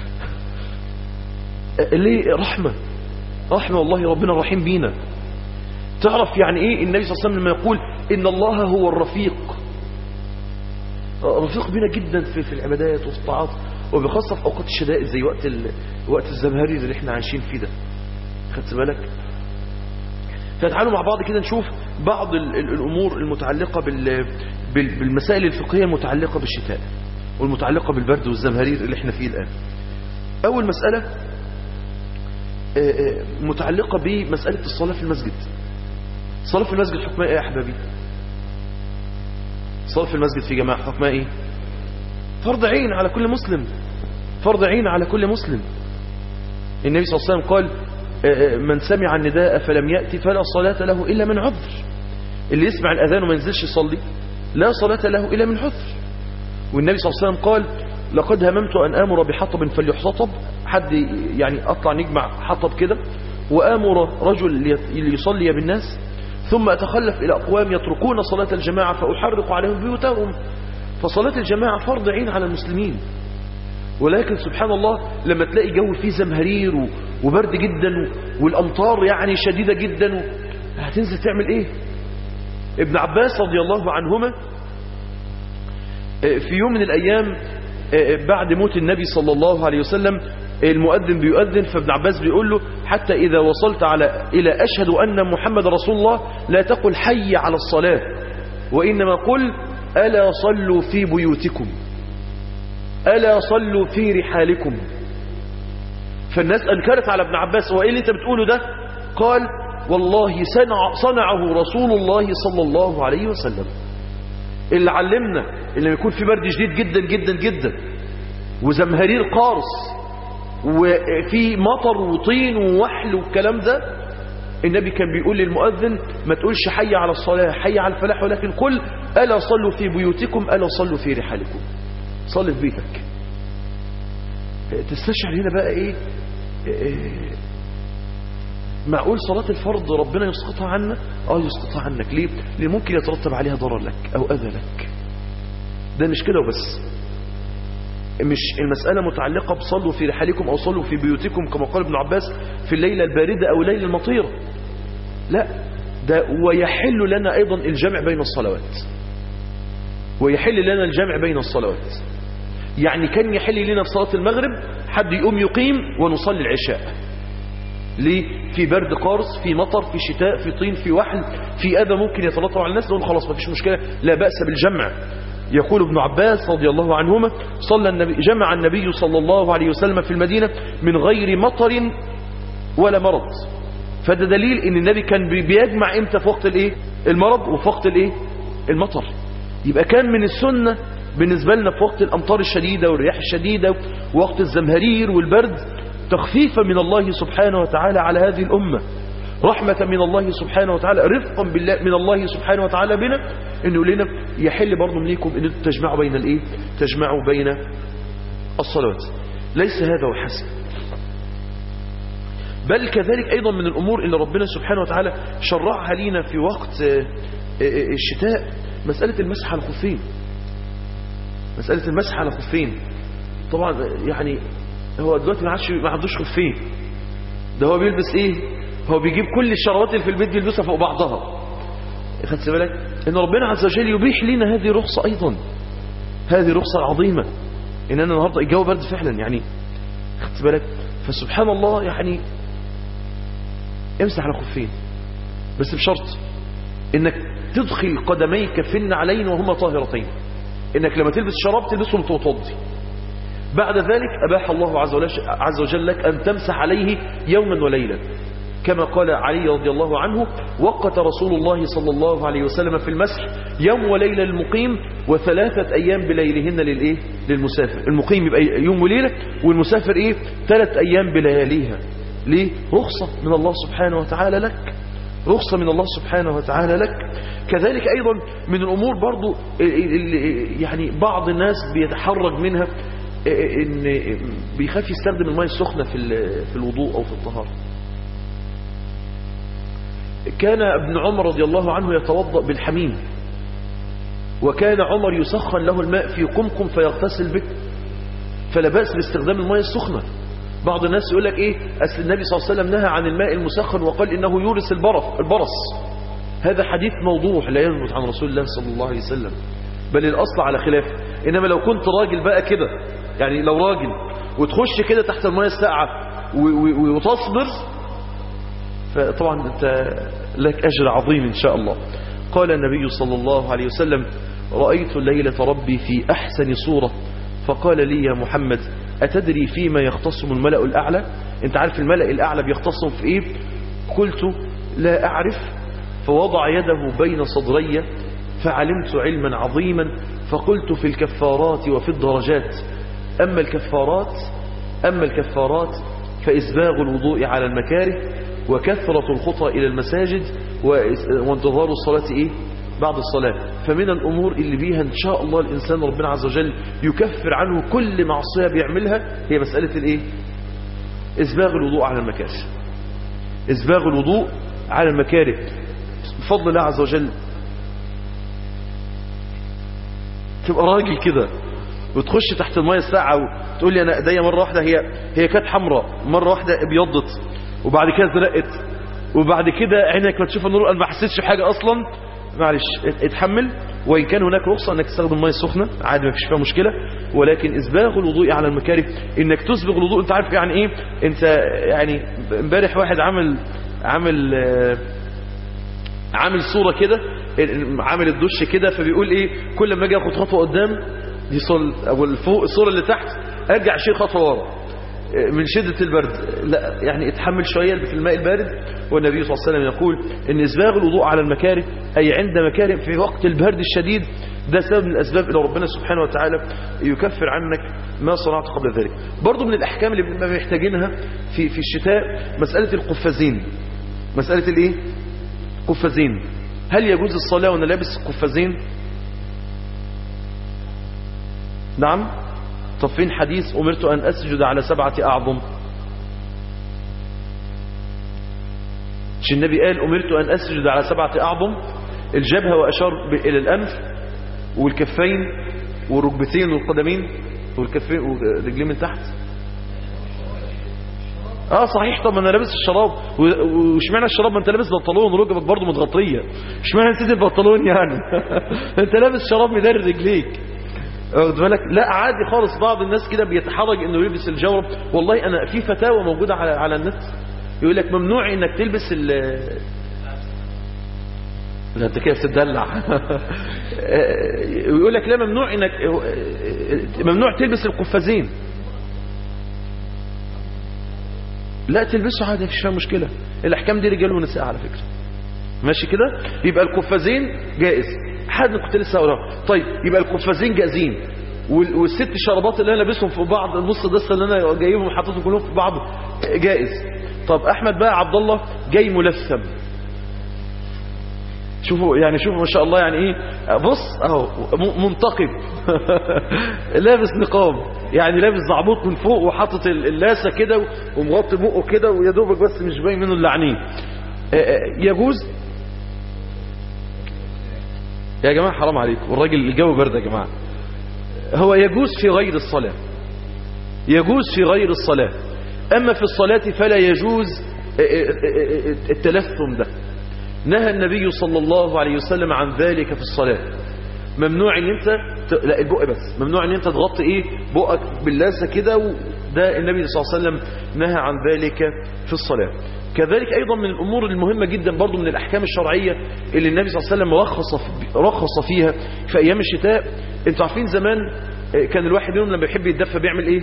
ليه؟ رحمة والله، ربنا رحيم بينا. تعرف يعني ايه النبي صلى الله عليه وسلم لما يقول ان الله هو الرفيق، رفيق بينا جدا في العبادات وفي الطاعات، وبخاصة في اوقات الشدائد زي وقت الزمهرير اللي احنا عايشين فيه ده. خدت بالك؟ فتعالوا مع بعض كده نشوف بعض الامور المتعلقة بالمسائل الفقهية المتعلقة بالشتاء والمتعلقة بالبرد والزمهرير اللي احنا فيه الآن. اول مسألة متعلقة بمسألة الصلاة في المسجد. الصلاة في المسجد حكمها ايه يا احبابي؟ الصلاة في المسجد في جماعة حكمها ايه؟ فرض عين على كل مسلم، فرض عين على كل مسلم. النبي صلى الله عليه وسلم قال من سمع النداء فلم يأتي فلا صلاة له إلا من عذر. اللي يسمع الأذان وما ينزلش يصلي لا صلاة له إلا من عذر. والنبي صلى الله عليه وسلم قال لقد هممت أن آمر بحطب فليحتطب، حد يعني أطلع نجمع حطب كده وآمر رجل ليصلي بالناس، ثم أتخلف إلى أقوام يتركون صلاة الجماعة فأحرق عليهم بيوتهم. فصلاة الجماعة فرض عين على المسلمين. ولكن سبحان الله لما تلاقي جو فيه زمهرير وبرد جدا والأمطار يعني شديدة جدا، هتنزل تعمل ايه؟ ابن عباس رضي الله عنهما في يوم من الأيام بعد موت النبي صلى الله عليه وسلم المؤذن بيؤذن، فابن عباس بيقول له حتى إذا وصلت إلى أشهد أن محمد رسول الله لا تقل حي على الصلاة، وإنما قل ألا صلوا في بيوتكم، ألا صلوا في رحالكم. فالناس أنكرت على ابن عباس، وإيه اللي انت بتقوله ده؟ قال والله صنعه رسول الله صلى الله عليه وسلم. اللي علمنا اللي يكون في برد شديد جدا جدا جدا وزمهرير قارص وفي مطر وطين ووحل والكلام ده، النبي كان بيقول للمؤذن ما تقولش حي على الصلاة حي على الفلاح، ولكن قل ألا صلوا في بيوتكم ألا صلوا في رحالكم. صلي في بيتك. تستشعر هنا بقى ايه؟ معقول صلاة الفرض ربنا يسقطها عنا؟ يسقطها عنك. ليه؟ لأن ممكن يترتب عليها ضرر لك أو أذى لك. ده مش كده وبس، مش المسألة متعلقة بصلوا في رحالكم أو صلوا في بيوتكم كما قال ابن عباس في الليلة الباردة أو الليلة المطيرة. لا، ده ويحل لنا أيضا الجمع بين الصلوات، ويحل لنا الجمع بين الصلوات. يعني كان يحل لنا في صلاة المغرب حد يقوم يقيم ونصلي العشاء. ليه؟ في برد قارص، في مطر، في شتاء، في طين، في وحل، في أذى ممكن يتلطم على الناس، نقول خلاص ما فيش مشكلة، لا بأس بالجمع. يقول ابن عباس رضي الله عنهما جمع النبي صلى الله عليه وسلم في المدينة من غير مطر ولا مرض. فده دليل ان النبي كان بيجمع امتى؟ في وقت الايه؟ المرض وفي وقت الايه؟ المطر. يبقى كان من السنة بالنسبة لنا في وقت الأمطار الشديدة والرياح الشديدة ووقت الزمهرير والبرد تخفيفا من الله سبحانه وتعالى على هذه الأمة، رحمة من الله سبحانه وتعالى، رفقا بالله من الله سبحانه وتعالى بنا، انه لنا يحل برضو منكم ان تجمعوا بين الايه؟ تجمعوا بين الصلوات. ليس هذا وحسب، بل كذلك ايضا من الامور اللي ربنا سبحانه وتعالى شرعها لينا في وقت الشتاء مسألة المسح على الخفين. مسألة المسح على الخفين طبعا يعني هو دلوقتي ما عندوش خفين، ده هو بيلبس ايه؟ هو بيجيب كل الشروات اللي في البيت بيلبسها فوق بعضها. خدت بالك ان ربنا عز وجل يبيح لنا هذه رخصة ايضا، هذه رخصة عظيمة ان انا النهارده الجو برد فعلا يعني. خدت بالك؟ فسبحان الله يعني امسح على خفين، بس بشرط انك تدخل قدميك في النعلين وهما طاهرتين، انك لما تلبس شراب تلبسهم توضي. بعد ذلك اباح الله عز وجل لك ان تمسح عليه يوما وليلة، كما قال علي رضي الله عنه وقت رسول الله صلى الله عليه وسلم في المسح يوم وليلة للمقيم و3 أيام بليلهن للإيه؟ للمسافر. المقيم يبقى يوم وليلة، والمسافر إيه؟ 3 أيام بلياليها. ليه؟ رخصة من الله سبحانه وتعالى لك، رخصة من الله سبحانه وتعالى لك. كذلك أيضا من الأمور برضو يعني بعض الناس بيتحرج منها إن بيخاف يستخدم الماء السخنة في الوضوء أو في الطهارة. كان ابن عمر رضي الله عنه يتوضأ بالحميم، وكان عمر يسخن له الماء في قمقم فيغتسل به. فلا بأس باستخدام الماء السخنة. بعض الناس يقول لك ايه، أصل النبي صلى الله عليه وسلم نهى عن الماء المسخن وقال إنه يورث البرص. هذا حديث موضوع لا يثبت عن رسول الله صلى الله عليه وسلم، بل الأصل على خلافه. إنما لو كنت راجل بقى كده، يعني لو راجل وتخش كده تحت الماء الساقعة وتصبر، فطبعا أنت لك أجر عظيم إن شاء الله. قال النبي صلى الله عليه وسلم: رأيت الليلة ربي في أحسن صورة، فقال لي يا محمد: أتدري فيما يختصم الملأ الأعلى؟ أنت عارف الملأ الأعلى بيختصم في إيه؟ قلت: لا أعرف. فوضع يده بين صدري فعلمت علما عظيما، فقلت: في الكفارات وفي الدرجات. أما الكفارات فإسباغ الوضوء على المكاره، وكثرة الخطى إلى المساجد، وانتظار الصلاة إيه؟ بعد الصلاة. فمن الأمور اللي بيها إن شاء الله الإنسان ربنا عز وجل يكفر عنه كل معصية بيعملها، هي مسألة الإيه؟ إسباغ الوضوء على المكاره. إسباغ الوضوء على المكاره بفضل الله عز وجل. تبقى راجل كده وتخش تحت الماء الساعة وتقول لي أنا ايديا مرة واحدة هي كانت حمراء، مرة واحدة ابيضت، وبعد كده زرقت، وبعد كده عينك ما تشوف النور، أنا ما حسيتش بحاجة أصلا. معلش اتحمل، وإن كان هناك رخصة أنك تستخدم الماء السخنة عادي ما فيش فيها مشكلة، ولكن إسباغ الوضوء على المكاره، إنك تسبغ الوضوء. أنت عارف يعني إيه؟ أنت يعني امبارح واحد عامل صورة كده، عامل الدش كده، فبيقول إيه؟ كل ما أجي أخد خطوة قدام دي أو الفوق الصورة اللي تحت أرجع شيء خطوة ورا من شدة البرد. لا يعني اتحمل شوية في الماء البارد. والنبي صلى الله عليه وسلم يقول ان إسباغ الوضوء على المكاره، أي عند مكاره في وقت البرد الشديد، ده سبب من الأسباب إلى ربنا سبحانه وتعالى يكفر عنك ما صنعت قبل ذلك. برضو من الأحكام اللي بنبقى محتاجينها في الشتاء مسألة القفازين. مسألة الإيه؟ قفازين. هل يجوز الصلاة وأنا لابس قفازين؟ نعم. طب فين حديث أمرت أن أسجد على 7 أعظم؟ مش النبي قال أمرت أن أسجد على 7 أعظم؟ الجبهة وأشار إلى الأنف والكفين والركبتين والقدمين والكفين والرجلين من تحت. صحيح. طب انا لابس الشراب، واشمعنى الشراب؟ ما انت لابس بنطلون ركبك برضو متغطيه، اشمعنى نسيت البنطلون يعني؟ انت لابس شراب مدار رجليك، واخد بالك؟ لا عادي خالص. بعض الناس كده بيتحرج انه يلبس الجورب. والله انا في فتاوى موجوده على النت يقول لك ممنوع انك تلبس لا انت كده بتدلع. يقول لك لا ممنوع تلبس القفازين. لا تلبسه عادي مفيش فيها مشكله. الاحكام دي رجال ونساء على فكره، ماشي كده. يبقى القفازين جائز. حد كنت لسه اقراه. طيب يبقى القفازين جائزين، والست شرابات اللي انا لابسهم في بعض، النص دسه اللي انا جايبهم وحاططهم كلهم في بعض جائز. طب احمد بقى عبد الله جاي ملثم، شوفوا ما شاء الله يعني ايه، بص اهو منتقب. لابس نقاب، يعني لابس زعبوط من فوق وحاطط اللاسه كده ومغطي بقه كده ويا دوبك بس مش باين منه اللعنين. يجوز يا جماعه؟ حرام عليكم، والراجل الجو برد يا جماعه. هو يجوز في غير الصلاه، يجوز في غير الصلاه، اما في الصلاه فلا يجوز التلثم ده. نهى النبي صلى الله عليه وسلم عن ذلك في الصلاة. ممنوع ان انت لا البق بس، ممنوع ان انت تغطي ايه بقك باللاسه كده، ده النبي صلى الله عليه وسلم نهى عن ذلك في الصلاة. كذلك ايضا من الامور المهمة جدا برضو من الاحكام الشرعية اللي النبي صلى الله عليه وسلم رخص فيها في ايام الشتاء. انتوا عارفين زمان كان الواحد يوم لما يحب يتدفى بيعمل ايه؟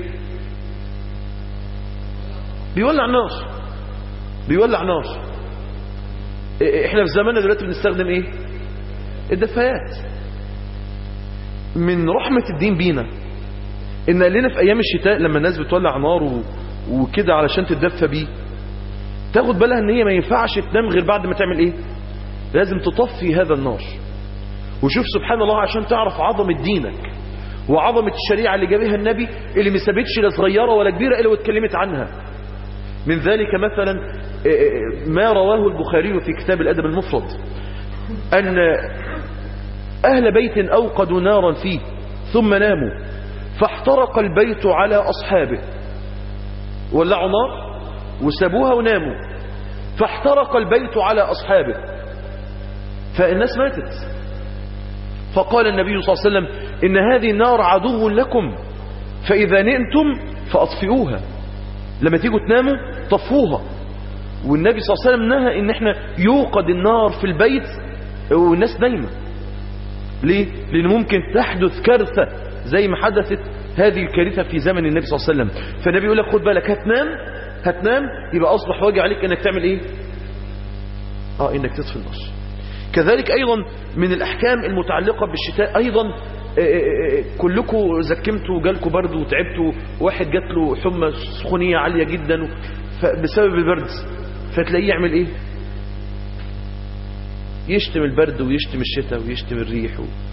بيولع نار. احنا في زماننا دلوقتي بنستخدم ايه؟ الدفايات. من رحمة الدين بينا ان قال لنا في ايام الشتاء لما الناس بتولع نار وكده علشان تتدفى بيه، تاخد بالها ان هي ما ينفعش تنام غير بعد ما تعمل ايه؟ لازم تطفي هذا النار. وشوف سبحان الله، عشان تعرف عظمة دينك وعظمة الشريعة اللي جابها النبي، اللي ما سابتش لا صغيرة ولا كبيرة الا واتكلمت عنها. من ذلك مثلا ما رواه البخاري في كتاب الأدب المفرد أن أهل بيت أوقدوا نارا فيه ثم ناموا، فاحترق البيت على أصحابه، ولعوا نار وسابوها وناموا، فاحترق البيت على أصحابه، فالناس ماتت. فقال النبي صلى الله عليه وسلم إن هذه النار عدو لكم، فإذا نئمتم فأطفئوها، لما تيجوا تناموا طفوها. والنبي صلى الله عليه وسلم نهى إن احنا يوقد النار في البيت والناس نايمة. ليه؟ لأن ممكن تحدث كارثة زي ما حدثت هذه الكارثة في زمن النبي صلى الله عليه وسلم. فالنبي يقول لك خد بالك، هتنام يبقى أصبح واجب عليك إنك تعمل إيه؟ إنك تطفي النار. كذلك أيضا من الأحكام المتعلقة بالشتاء أيضا، كلكم زكمتوا وجالكوا برد وتعبتوا، واحد جات له حمى سخونية عالية جدا بسبب البرد، فتلاقيه يعمل إيه؟ يشتم البرد ويشتم الشتاء ويشتم الريح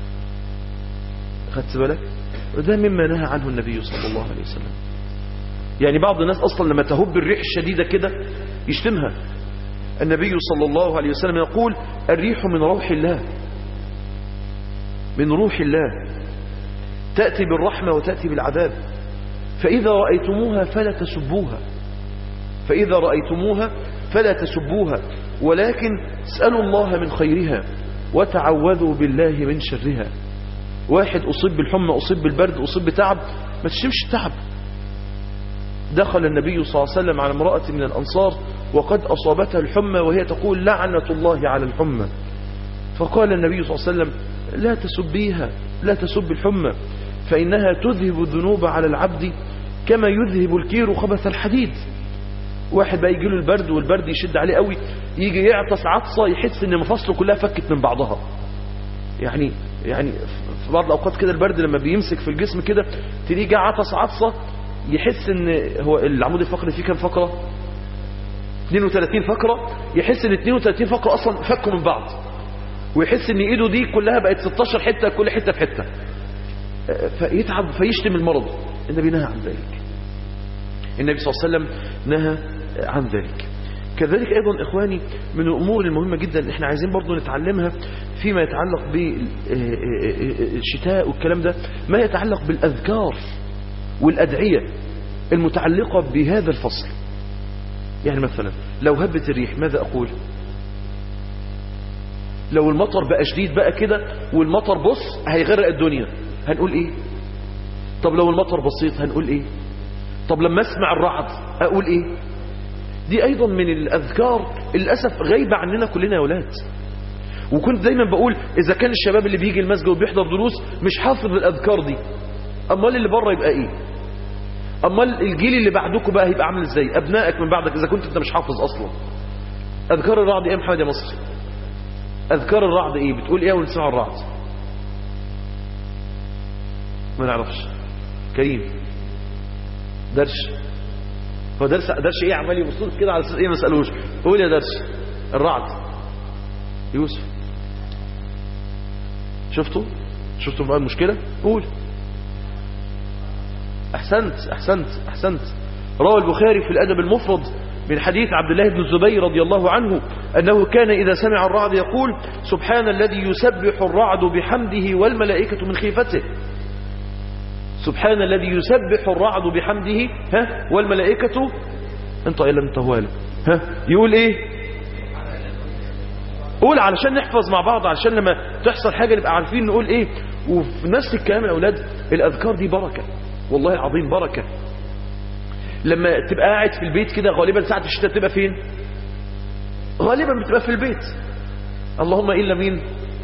خدت بالك؟ وده مما نهى عنه النبي صلى الله عليه وسلم. يعني بعض الناس أصلا لما تهب الريح الشديدة كده يشتمها. النبي صلى الله عليه وسلم يقول الريح من روح الله، من روح الله، تأتي بالرحمة وتأتي بالعذاب، فإذا رأيتموها فلا تسبوها، فإذا رأيتموها فلا تسبوها، ولكن اسألوا الله من خيرها وتعوذوا بالله من شرها. واحد أصيب بالحمى، أصيب بالبرد، أصيب بتعب، ما تشتمش التعب. دخل النبي صلى الله عليه وسلم على امرأة من الأنصار وقد أصابتها الحمى وهي تقول لعنة الله على الحمى، فقال النبي صلى الله عليه وسلم لا تسبيها، لا تسب الحمى، فإنها تذهب الذنوب على العبد كما يذهب الكير خبث الحديد. واحد بقى يجي له البرد والبرد يشد عليه قوي، يجي يعطس عطسة يحس ان مفاصله كلها فكت من بعضها. يعني في بعض الأوقات كده البرد لما بيمسك في الجسم كده تيجي عطس عطسة يحس ان هو العمود الفقري فيه كام فقرة؟ 32 فقرة، يحس ان 32 فقرة اصلا فكوا من بعض، ويحس ان ايده دي كلها بقت 16 حتة، كل حتة في حتة، فيتعب فيشتم المرض. النبي نهى عن ذلك، النبي صلى الله عليه وسلم نهى عن ذلك. كذلك ايضا اخواني من الامور المهمة جدا احنا عايزين برضو نتعلمها فيما يتعلق بالشتاء والكلام ده، ما يتعلق بالاذكار والادعية المتعلقة بهذا الفصل. يعني مثلا لو هبت الريح ماذا أقول؟ لو المطر بقى شديد بقى كده والمطر بص هيغرق الدنيا هنقول ايه؟ طب لو المطر بسيط هنقول ايه؟ طب لما اسمع الرعد اقول ايه؟ دي ايضا من الاذكار للاسف غايبة عننا كلنا يا ولاد. وكنت دايما بقول اذا كان الشباب اللي بيجي المسجد وبيحضر دروس مش حافظ الاذكار دي، امال اللي بره يبقى ايه؟ امال الجيل اللي بعدكم بقى هيبقى عامل ازاي؟ ابنائك من بعدك اذا كنت انت مش حافظ اصلا. اذكار الرعد ايه يا محمد يا مصري؟ اذكار الرعد ايه؟ بتقول ايه ونسمع الرعد؟ ما نعرفش. كريم درش، هو درش ايه؟ عمال يبص كده على اساس ايه؟ ما اسالوش. قول يا درش الرعد. يوسف شفتوا بقى المشكله؟ قول. أحسنت. روى البخاري في الأدب المفرد من حديث عبد الله بن الزبير رضي الله عنه أنه كان إذا سمع الرعد يقول سبحان الذي يسبح الرعد بحمده والملائكة من خيفته. سبحان الذي يسبح الرعد بحمده والملائكة يقول إيه؟ قول علشان نحفظ مع بعض، علشان لما تحصل حاجة نبقى عارفين نقول إيه. وفي نفس الكلام يا أولاد الأذكار دي بركة، والله العظيم بركة. لما تبقى قاعد في البيت كده غالبا ساعة الشتاء بتبقى فين؟ غالبا بتبقى في البيت، اللهم إلا مين؟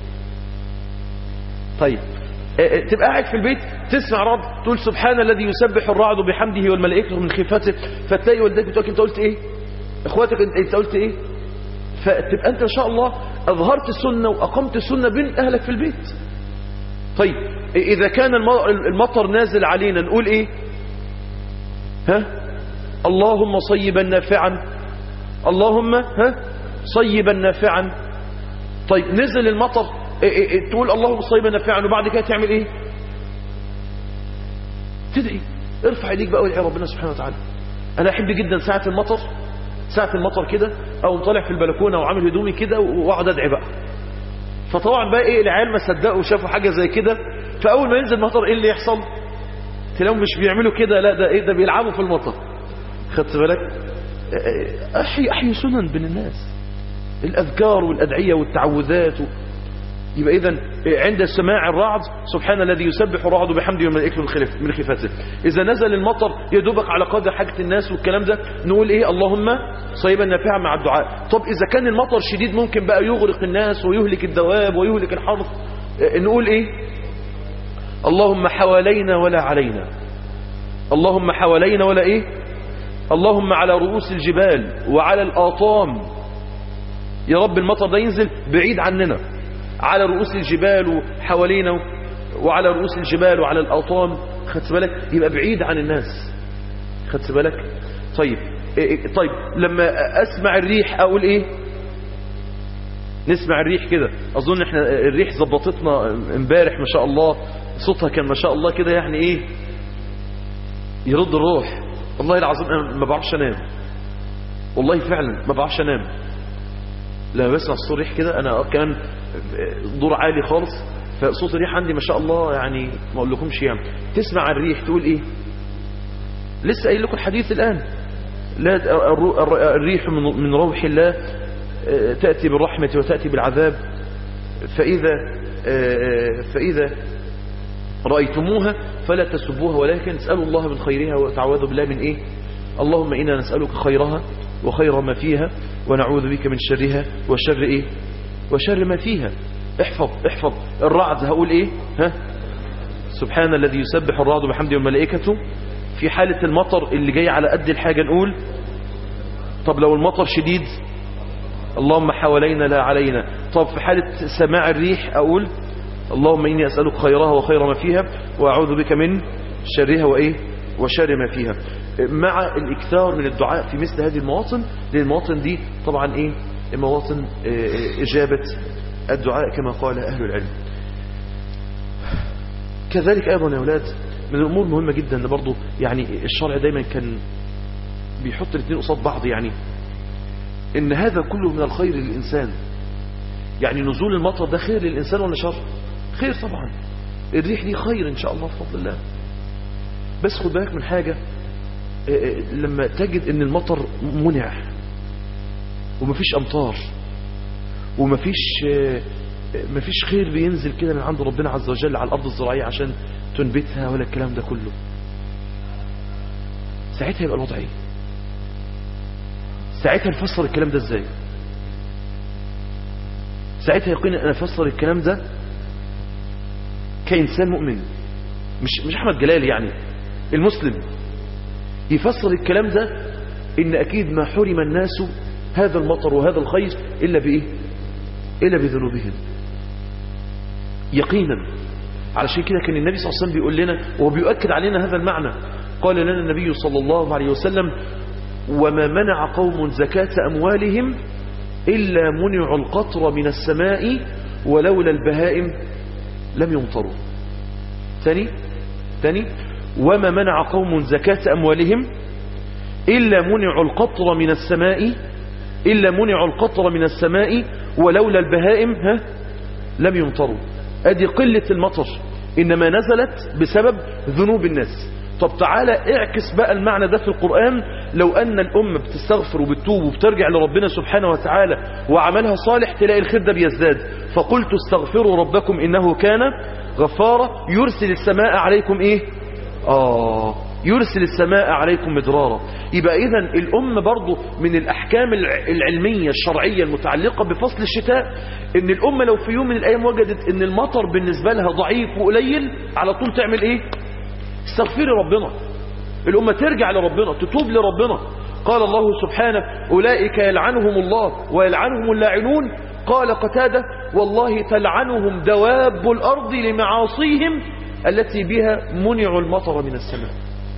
طيب تبقى قاعد في البيت تسمع رعد تقول سبحان الذي يسبح الرعد بحمده والملائكة من خيفته، فتلاقي والدك بتقولك انت قلت ايه؟ اخواتك انت قلت ايه؟ فتبقى انت ان شاء الله اظهرت السنة واقمت السنة بين اهلك في البيت. طيب إذا كان المطر نازل علينا نقول إيه؟ اللهم صيبا نافعا، اللهم صيبا نافعا. طيب نزل المطر تقول اللهم صيبا نافعا، وبعد كده تعمل إيه؟ تدعي، ارفع ايديك بقى وادعي ربنا سبحانه وتعالى. أنا أحب جدا ساعة المطر كده أو طالع في البلكونة وعامل هدومي كده وأقعد أدعي بقى. فطبعا بقى العيال ما صدقوا وشافوا حاجة زي كده، فأول ما ينزل مطر إيه اللي يحصل؟ تلاقيهم مش بيعملوا كده، لا ده ايه، ده بيلعبوا في المطر. خدت بالك؟ احيوا سنن بين الناس، الاذكار والادعيه والتعوذات يبقى اذا عند سماع الرعد سبحان الذي يسبح الرعد بحمده والملائكه من خفته. اذا نزل المطر يدوبك على قدر حاجه الناس والكلام ده، نقول ايه؟ اللهم صيبا نافعا مع الدعاء. طب اذا كان المطر شديد ممكن بقى يغرق الناس ويهلك الدواب ويهلك الحرث، نقول ايه؟ اللهم حوالينا ولا علينا، اللهم حوالينا ولا ايه، اللهم على رؤوس الجبال وعلى الآطام. يا رب المطر ده ينزل بعيد عننا، على رؤوس الجبال وحوالينا وعلى رؤوس الجبال وعلى الآطام. خدت بالك؟ يبقى بعيد عن الناس. خدت بالك؟ طيب لما اسمع الريح اقول ايه؟ نسمع الريح كده، اظن احنا الريح زبطتنا امبارح ما شاء الله، صوتها كان ما شاء الله كده، يعني ايه، يرد الروح. والله العظيم انا ما بعرفش انام، والله فعلا ما بعرفش انام لما بسمع صوت الريح كده. انا كان دور عالي خالص، فصوت الريح عندي ما شاء الله يعني ما اقول لكمش يعني. تسمع الريح تقول ايه؟ لسه قايل لكم الحديث الان، لا الريح من روح الله تأتي بالرحمة وتأتي بالعذاب، فإذا رأيتموها فلا تسبوها ولكن اسألوا الله من خيرها وتعوذوا بالله من ايه؟ اللهم إنا نسألك خيرها وخير ما فيها ونعوذ بك من شرها وشر ايه؟ وشر ما فيها. احفظ الرعد هقول ايه؟ ها؟ سبحان الذي يسبح الرعد بحمده والملائكة. في حالة المطر اللي جاي على قد الحاجة نقول طب لو المطر شديد اللهم حوالينا لا علينا. طب في حالة سماع الريح أقول اللهم إني أسألك خيرها وخير ما فيها وأعوذ بك من شرها وإيه؟ وشر ما فيها. مع الإكثار من الدعاء في مثل هذه المواطن، لأن المواطن دي طبعا إيه؟ مواطن إجابة الدعاء كما قال أهل العلم. كذلك أيضا يا أولاد من الأمور مهمة جدا برضو، يعني الشرع دايما كان بيحط الاثنين قصاد بعض، يعني إن هذا كله من الخير للإنسان. يعني نزول المطر ده خير للإنسان ولا شر؟ خير طبعا. الريح دي خير إن شاء الله بفضل الله. بس خد بالك من حاجة، لما تجد إن المطر منع ومفيش أمطار ومفيش خير بينزل كده من عند ربنا عز وجل على الأرض الزراعية عشان تنبتها ولا الكلام ده كله، ساعتها يبقى الوضع ايه؟ ساعتها نفسر الكلام ده ازاي؟ ساعتها يقينا أن أفسر الكلام ده كإنسان مؤمن، مش أحمد جلال يعني، المسلم يفسر الكلام ده إن أكيد ما حرم الناس هذا المطر وهذا الخير إلا بإيه؟ إلا بذنوبهم يقينا. علشان كده كان النبي صلى الله عليه وسلم بيقول لنا وبيؤكد علينا هذا المعنى. قال لنا النبي صلى الله عليه وسلم: وما منع قوم زكاة أموالهم إلا منعوا القطر من السماء ولولا البهائم لم يمطروا. ثاني وما منع قوم زكاة أموالهم إلا منعوا القطر من السماء ولولا البهائم لم يمطروا. ادي قلة المطر انما نزلت بسبب ذنوب الناس. طب تعالى اعكس بقى المعنى ده في القرآن. لو ان الامة بتستغفر وبتتوب وبترجع لربنا سبحانه وتعالى وعملها صالح تلاقي الخير ده بيزداد. فقلت استغفروا ربكم انه كان غفارا يرسل السماء عليكم ايه؟ يرسل السماء عليكم مدرارا. يبقى إذن الأمة برضو من الأحكام العلمية الشرعية المتعلقة بفصل الشتاء إن الأمة لو في يوم من الأيام وجدت إن المطر بالنسبة لها ضعيف وقليل على طول تعمل إيه؟ استغفري ربنا. الأمة ترجع لربنا، تتوب لربنا. قال الله سبحانه: أولئك يلعنهم الله ويلعنهم اللاعنون. قال قتادة: والله تلعنهم دواب الأرض لمعاصيهم التي بها منعوا المطر من السماء.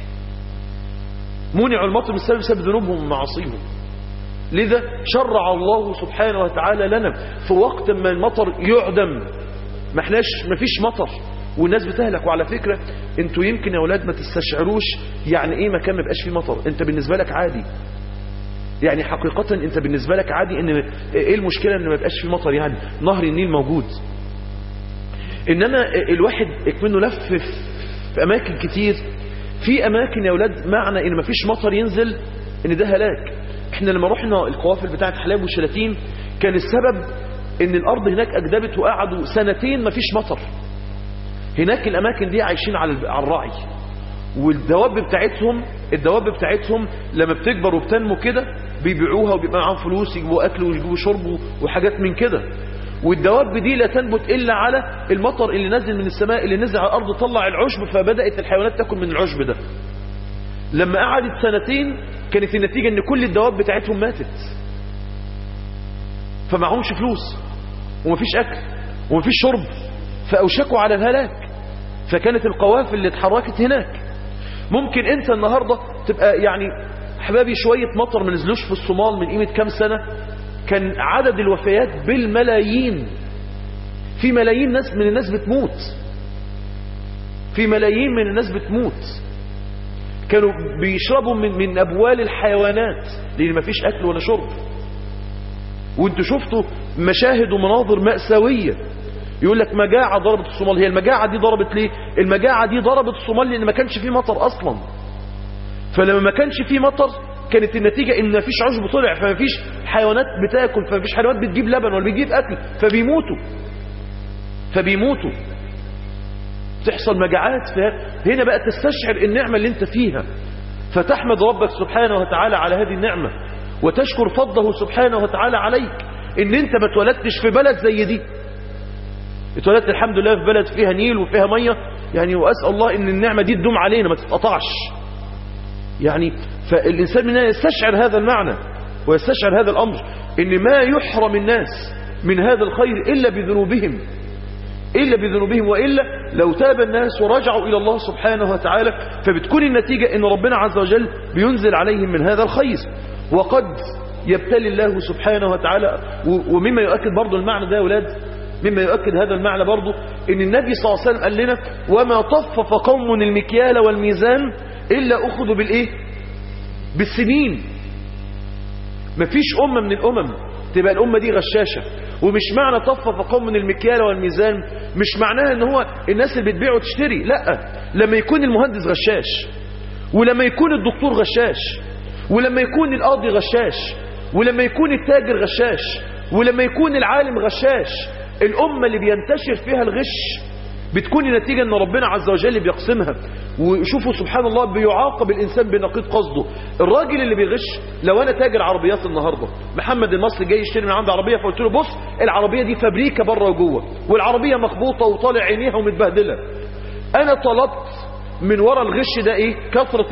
منعوا المطر من السماء بسبب ذنوبهم ومعاصيهم. لذا شرع الله سبحانه وتعالى لنا في وقت ما المطر يعدم، ما فيش مطر والناس بتهلك. وعلى فكرة انتوا يمكن يا اولاد ما تستشعروش يعني ايه مكان ما بقاش فيه مطر. انت بالنسبة لك عادي، يعني حقيقة انت بالنسبة لك عادي. ان ايه المشكلة ان ما بقاش فيه مطر؟ يعني نهر النيل موجود. انما الواحد اكمنه لف في اماكن كتير في اماكن يا اولاد معنى ان مفيش مطر ينزل ان ده هلاك. احنا لما رحنا القوافل بتاعت حلاب وشلاتين كان السبب ان الارض هناك اجدبت وقعدوا سنتين مفيش مطر. هناك الاماكن دي عايشين على الرعي، والدواب بتاعتهم لما بتكبر وبتنمو كده بيبيعوها وبيبقى معاهم فلوس يجيبوا اكل ويجيبوا شرب وحاجات من كده. والدواب دي لا تنبت الا على المطر اللي نزل من السماء، اللي نزل على الارض طلع العشب، فبدات الحيوانات تاكل من العشب ده. لما قعدت سنتين كانت النتيجه ان كل الدواب بتاعتهم ماتت، فمعهمش فلوس ومفيش اكل ومفيش شرب، فاوشكوا على الهلاك. فكانت القوافل اللي اتحركت هناك. ممكن انت النهارده تبقى يعني احبابي شويه مطر ما نزلوش في الصومال من قيمه كام سنه، كان عدد الوفيات بالملايين. في ملايين من الناس بتموت، في ملايين من الناس بتموت. كانوا بيشربوا من أبوال الحيوانات لأن ما فيش أكل ولا شرب. وانتوا شفتوا مشاهد ومناظر مأساوية. يقول لك مجاعة ضربت الصومال. هي المجاعة دي ضربت ليه؟ المجاعة دي ضربت الصومال لأن ما كانش فيه مطر أصلا. فلما ما كانش فيه مطر كانت النتيجة ان ما فيش عشب طلع، فما فيش حيوانات بتاكل، فما فيش حيوانات بتجيب لبن ولا بتجيب أكل، فبيموتوا. تحصل مجاعات. هنا بقى تستشعر النعمة اللي انت فيها، فتحمد ربك سبحانه وتعالى على هذه النعمة، وتشكر فضله سبحانه وتعالى عليك ان انت ما اتولدتش في بلد زي دي. اتولدت الحمد لله في بلد فيها نيل وفيها مية يعني، واسأل الله ان النعمة دي تدوم علينا ما تتقطعش يعني. فالإنسان مننا يستشعر هذا المعنى ويستشعر هذا الأمر، ان ما يحرم الناس من هذا الخير إلا بذنوبهم، وإلا لو تاب الناس ورجعوا إلى الله سبحانه وتعالى فبتكون النتيجة ان ربنا عز وجل بينزل عليهم من هذا الخير. وقد يبتلي الله سبحانه وتعالى. ومما يؤكد برضو المعنى ده يا أولاد، مما يؤكد هذا المعنى برضو ان النبي صلى الله عليه وسلم قال لنا وما طفف قوم المكيال والميزان إلا أخذوا بالسنين. مفيش أمة من الأمم تبقى الأمة دي غشاشة. ومش معنى طفف قوم من المكيال والميزان مش معناها ان هو الناس اللي بتبيع وتشتري، لا. لما يكون المهندس غشاش، ولما يكون الدكتور غشاش، ولما يكون القاضي غشاش، ولما يكون التاجر غشاش، ولما يكون العالم غشاش، الأمة اللي بينتشر فيها الغش بتكون النتيجة ان ربنا عز وجل بيقسمها. وشوفوا سبحان الله بيعاقب الإنسان بنقيض قصده. الراجل اللي بيغش، لو أنا تاجر عربيات النهاردة، محمد المصري جاي يشتري من عندي عربية، فقلت له بص العربية دي فابريكا بره وجوه، والعربية مخبوطة وطالع عينيها ومتبهدلة. أنا طلبت من وراء الغش ده ايه؟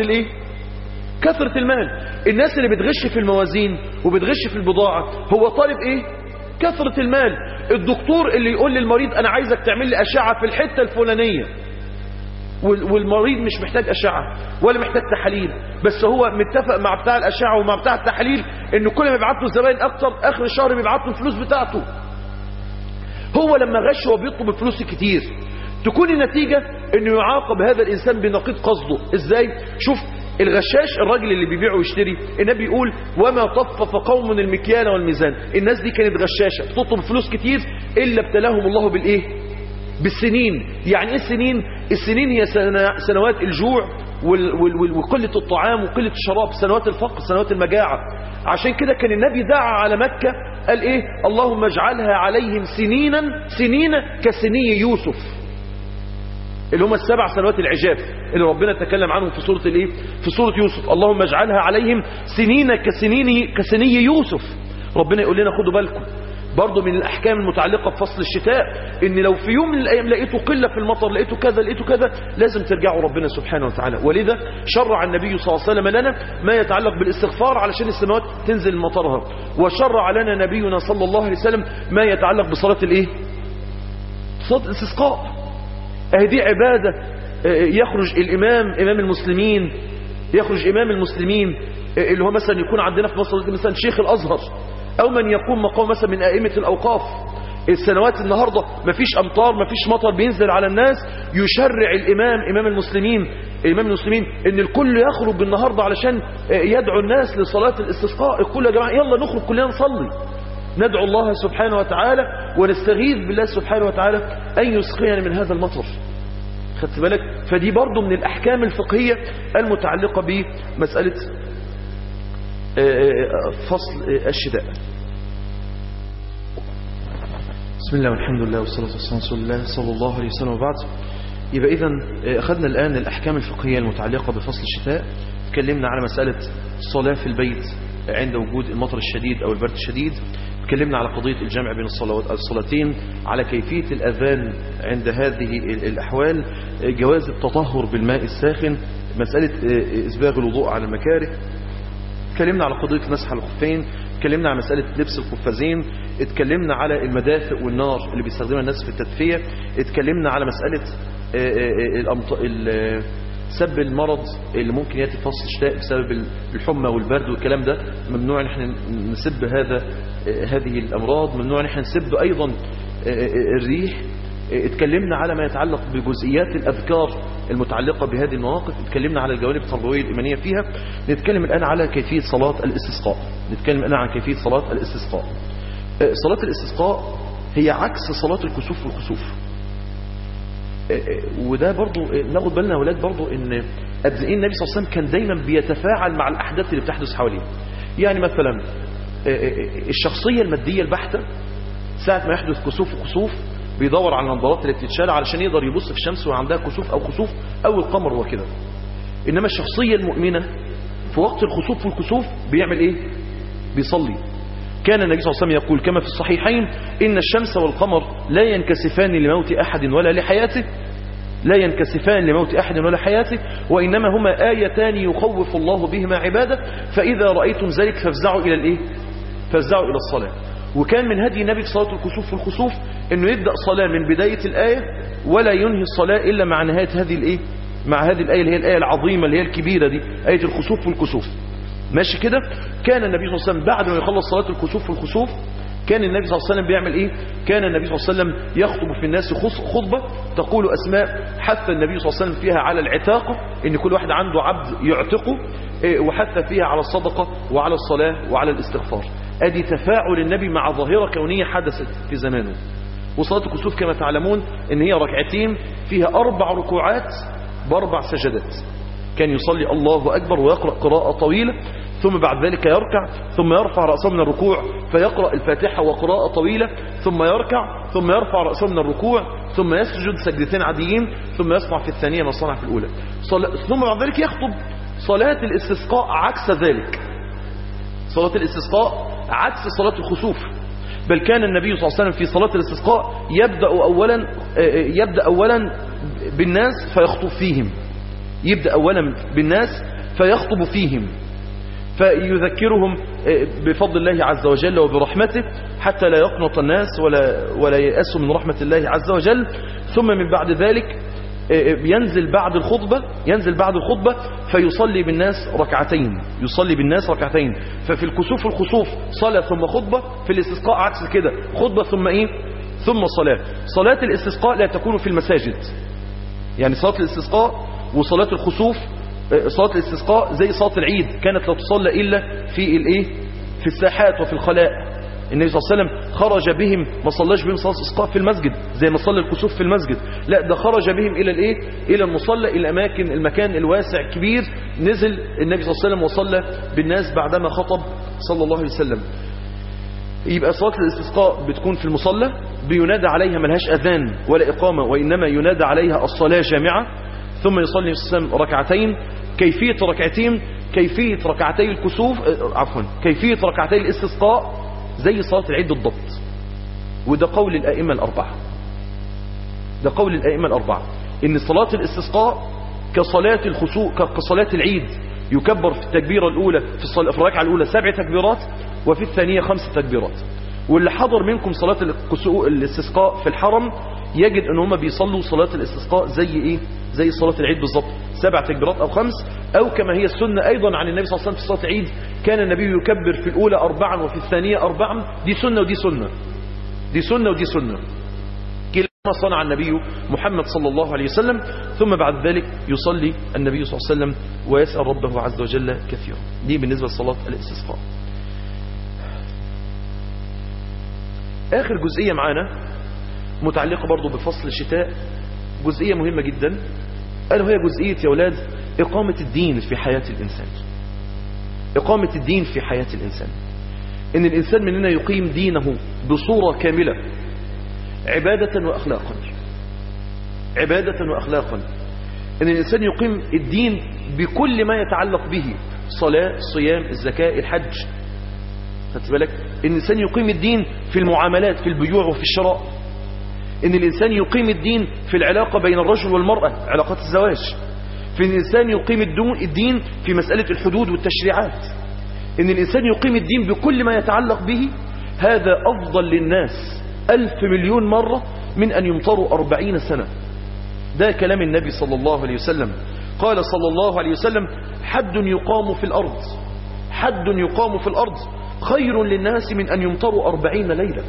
كثرة المال. الناس اللي بتغش في الموازين وبتغش في البضاعة هو طالب ايه؟ كثرة المال. الدكتور اللي يقول للمريض انا عايزك تعمل لي اشعة في الحتة الفلانية، والمريض مش محتاج اشعة ولا محتاج تحاليل، بس هو متفق مع بتاع الاشعة ومع بتاع التحاليل انه كل ما يبعت له الزبائن اكتر اخر الشهر بيبعت له الفلوس بتاعته. هو لما غش هو بيطلب الفلوس كتير. تكون النتيجة انه يعاقب هذا الانسان بنقيض قصده. ازاي؟ شوف الغشاش، الراجل اللي بيبيع ويشتري، النبي يقول وما طفف قوم المكيال والميزان. الناس دي كانت غشاشة بتطلب فلوس كتير الا ابتلاهم الله بالايه؟ بالسنين. يعني ايه السنين؟ السنين هي سنوات الجوع وقلة الطعام وقلة الشراب، سنوات الفقر، سنوات المجاعة. عشان كده كان النبي دعا على مكة قال ايه؟ اللهم اجعلها عليهم سنين كسني يوسف، اللي هم السبع سنوات العجاف اللي ربنا تكلم عنهم في سورة الايه؟ في سورة يوسف. اللهم اجعلها عليهم سنين كسني يوسف. ربنا يقول لنا خدوا بالكم برضو من الأحكام المتعلقة بفصل الشتاء، ان لو في يوم من الأيام لقيتوا قلة في المطر، لقيتوا كذا، لازم ترجعوا ربنا سبحانه وتعالى. ولذا شرع النبي صلى الله عليه وسلم لنا ما يتعلق بالاستغفار علشان السماوات تنزل مطرها، وشرع لنا نبينا صلى الله عليه وسلم ما يتعلق بصلاة الايه؟ صلاة الاستسقاء. دي عبادة يخرج إمام المسلمين اللي هو مثلا يكون عندنا في مصر مثلا شيخ الأزهر، أو من يقوم مقام مثلا من أئمة الأوقاف. السنوات النهاردة مفيش أمطار، مفيش مطر بينزل على الناس، يشرع إمام المسلمين إن الكل يخرج النهاردة علشان يدعو الناس لصلاة الاستسقاء. الكل يا جماعة يلا نخرج كلنا نصلي، ندعو الله سبحانه وتعالى ونستغيث بالله سبحانه وتعالى أن يسقينا من هذا المطر. خدت بالك؟ فدي برضو من الأحكام الفقهية المتعلقة بمسألة فصل الشتاء. بسم الله والحمد لله والصلاة والسلام على رسول الله صلى الله عليه وسلم وبعد. يبقى إذن أخذنا الآن الأحكام الفقهية المتعلقة بفصل الشتاء. تكلمنا على مسألة الصلاة في البيت عند وجود المطر الشديد أو البرد الشديد. تكلمنا على قضية الجمع بين الصلاتين، على كيفية الأذان عند هذه الأحوال، جواز التطهر بالماء الساخن، مسألة إسباغ الوضوء على المكاره. تكلمنا على قضية مسح الخفين، تكلمنا على مسألة لبس القفازين، اتكلمنا على المدافئ والنار اللي بيستخدمها الناس في التدفئة، اتكلمنا على مسألة سب المرض اللي ممكن يأتي فصل الشتاء بسبب الحمى والبرد والكلام ده. ممنوع ان احنا نسب هذه الأمراض، ممنوع ان احنا نسب أيضا الريح. اتكلمنا على ما يتعلق بجزئيات الأذكار المتعلقة بهذه المواقف، اتكلمنا على الجوانب التربوية الإيمانية فيها. نتكلم الآن على كيفية صلاة الاستسقاء. نتكلم الآن عن كيفية صلاة الاستسقاء. صلاة الاستسقاء هي عكس صلاة الكسوف والخسوف. وده برضو ناخد بالنا يا اولاد برضو ان قد ايه النبي صلى الله عليه وسلم كان دايما بيتفاعل مع الأحداث اللي بتحدث حواليه. يعني مثلا الشخصية المادية البحتة ساعة ما يحدث كسوف وخسوف بيدور على النظارات اللي بتتشال علشان يقدر يبص في الشمس وعندها كسوف أو خسوف أو القمر وكده. إنما الشخصية المؤمنة في وقت الخسوف والكسوف بيعمل إيه؟ بيصلي. كان النبي صلى الله عليه وسلم يقول كما في الصحيحين: إن الشمس والقمر لا ينكسفان لموت أحد ولا لحياته، لا ينكسفان لموت أحد ولا حياته، وإنما هما آيتان يخوف الله بهما عباده، فإذا رأيتم ذلك فافزعوا إلى الإيه؟ فافزعوا إلى الصلاة. وكان من هدي النبي في صلاة الكسوف والخسوف إنه يبدأ صلاة من بداية الآية ولا ينهي الصلاة إلا مع نهاية هذه الإيه؟ مع هذه الآية اللي هي الآية العظيمة اللي هي الكبيرة دي، آية الخسوف والكسوف. ماشي كده؟ كان النبي صلى الله عليه وسلم بعد ما يخلص صلاة الكسوف والخسوف كان النبي صلى الله عليه وسلم بيعمل ايه؟ كان النبي صلى الله عليه وسلم يخطب في الناس خطبة تقول أسماء حث النبي صلى الله عليه وسلم فيها على العتاقة، ان كل واحد عنده عبد يعتقه، وحث فيها على الصدقة وعلى الصلاة وعلى الاستغفار. ادي تفاعل النبي مع ظاهرة كونية حدثت في زمانه. وصلاة الكسوف كما تعلمون ان هي ركعتين فيها 4 ركوعات ب4 سجدات. كان يصلي الله أكبر ويقرأ قراءة طويلة، ثم بعد ذلك يركع، ثم يرفع رأسه من الركوع فيقرأ الفاتحة وقراءة طويلة، ثم يركع، ثم يرفع رأسه من الركوع، ثم يسجد سجدتين عاديين، ثم يصنع في الثانية ما صنع في الأولى. ثم بعد ذلك يخطب. صلاة الاستسقاء عكس ذلك. صلاة الاستسقاء عكس صلاة الخسوف. بل كان النبي صلى الله عليه وسلم في صلاة الاستسقاء يبدأ أولا بالناس فيخطب فيهم. يبدأ أولا بالناس فيخطب فيهم، فيذكرهم بفضل الله عز وجل وبرحمته حتى لا يقنط الناس ولا ييأسوا من رحمة الله عز وجل. ثم من بعد ذلك ينزل بعد الخطبة فيصلي بالناس ركعتين. ففي الكسوف والخسوف صلاة ثم خطبة، في الاستسقاء عكس كده، خطبة ثم صلاة. صلاة الاستسقاء لا تكون في المساجد. يعني صلاة الاستسقاء وصلاة الخسوف، صلاة الاستسقاء زي صلاة العيد كانت لا تصلى إلا في الساحات وفي الخلاء. النبي صلى الله عليه وسلم خرج بهم، ما صلاش بهم صلاة الاستسقاء في المسجد زي ما صلى الكسوف في المسجد، لا ده خرج بهم إلى المصلى، إلى المكان الواسع الكبير. نزل النبي صلى الله عليه وسلم وصلى بالناس بعدما خطب صلى الله عليه وسلم. يبقى صلاة الاستسقاء بتكون في المصلى، بينادى عليها ملهاش أذان ولا إقامة، وإنما ينادى عليها الصلاة جامعة. ثم يصلي الإنسان ركعتين. كيفية ركعتي الكسوف كيفية ركعتي الاستسقاء زي صلاة العيد بالضبط. وده قول الأئمة الأربعة إن صلاة الاستسقاء كصلاة العيد يكبر في التكبيرة الأولى في الركعة الأولى 7 تكبيرات، وفي الثانية 5 تكبيرات. واللي حضر منكم صلاة الاستسقاء في الحرم يجد ان هم بيصلوا صلاة الاستسقاء زي صلاة العيد بالضبط، 7 تكبيرات او 5، او كما هي السنة ايضا عن النبي صلى الله عليه وسلم في صلاة العيد كان النبي يكبر في الاولى 4 وفي الثانية 4. دي سنة ودي سنة كما صنع النبي محمد صلى الله عليه وسلم. ثم بعد ذلك يصلي النبي صلى الله عليه وسلم ويسأل ربه عز وجل كثيرا. دي بالنسبة لصلاة الاستسقاء. آخر جزئية معانا متعلقة برضو بفصل الشتاء، جزئية مهمة جدا، ألا وهي جزئية يا أولاد إقامة الدين في حياة الإنسان. إقامة الدين في حياة الإنسان، إن الإنسان مننا يقيم دينه بصورة كاملة، عبادة وأخلاقا. عبادة وأخلاقا، إن الإنسان يقيم الدين بكل ما يتعلق به، صلاة، صيام، الزكاة، الحج. خدت بالك؟ إن الإنسان يقيم الدين في المعاملات، في البيوع وفي الشراء. إن الإنسان يقيم الدين في العلاقة بين الرجل والمرأة، علاقات الزواج. في إن الإنسان يقيم الدين في مسألة الحدود والتشريعات. إن الإنسان يقيم الدين بكل ما يتعلق به. هذا أفضل للناس 1000 مليون مرة من أن يمطروا 40 سنة. ده كلام النبي صلى الله عليه وسلم. قال صلى الله عليه وسلم: حد يقام في الأرض، حد يقام في الأرض خير للناس من أن يمطروا 40 ليلة.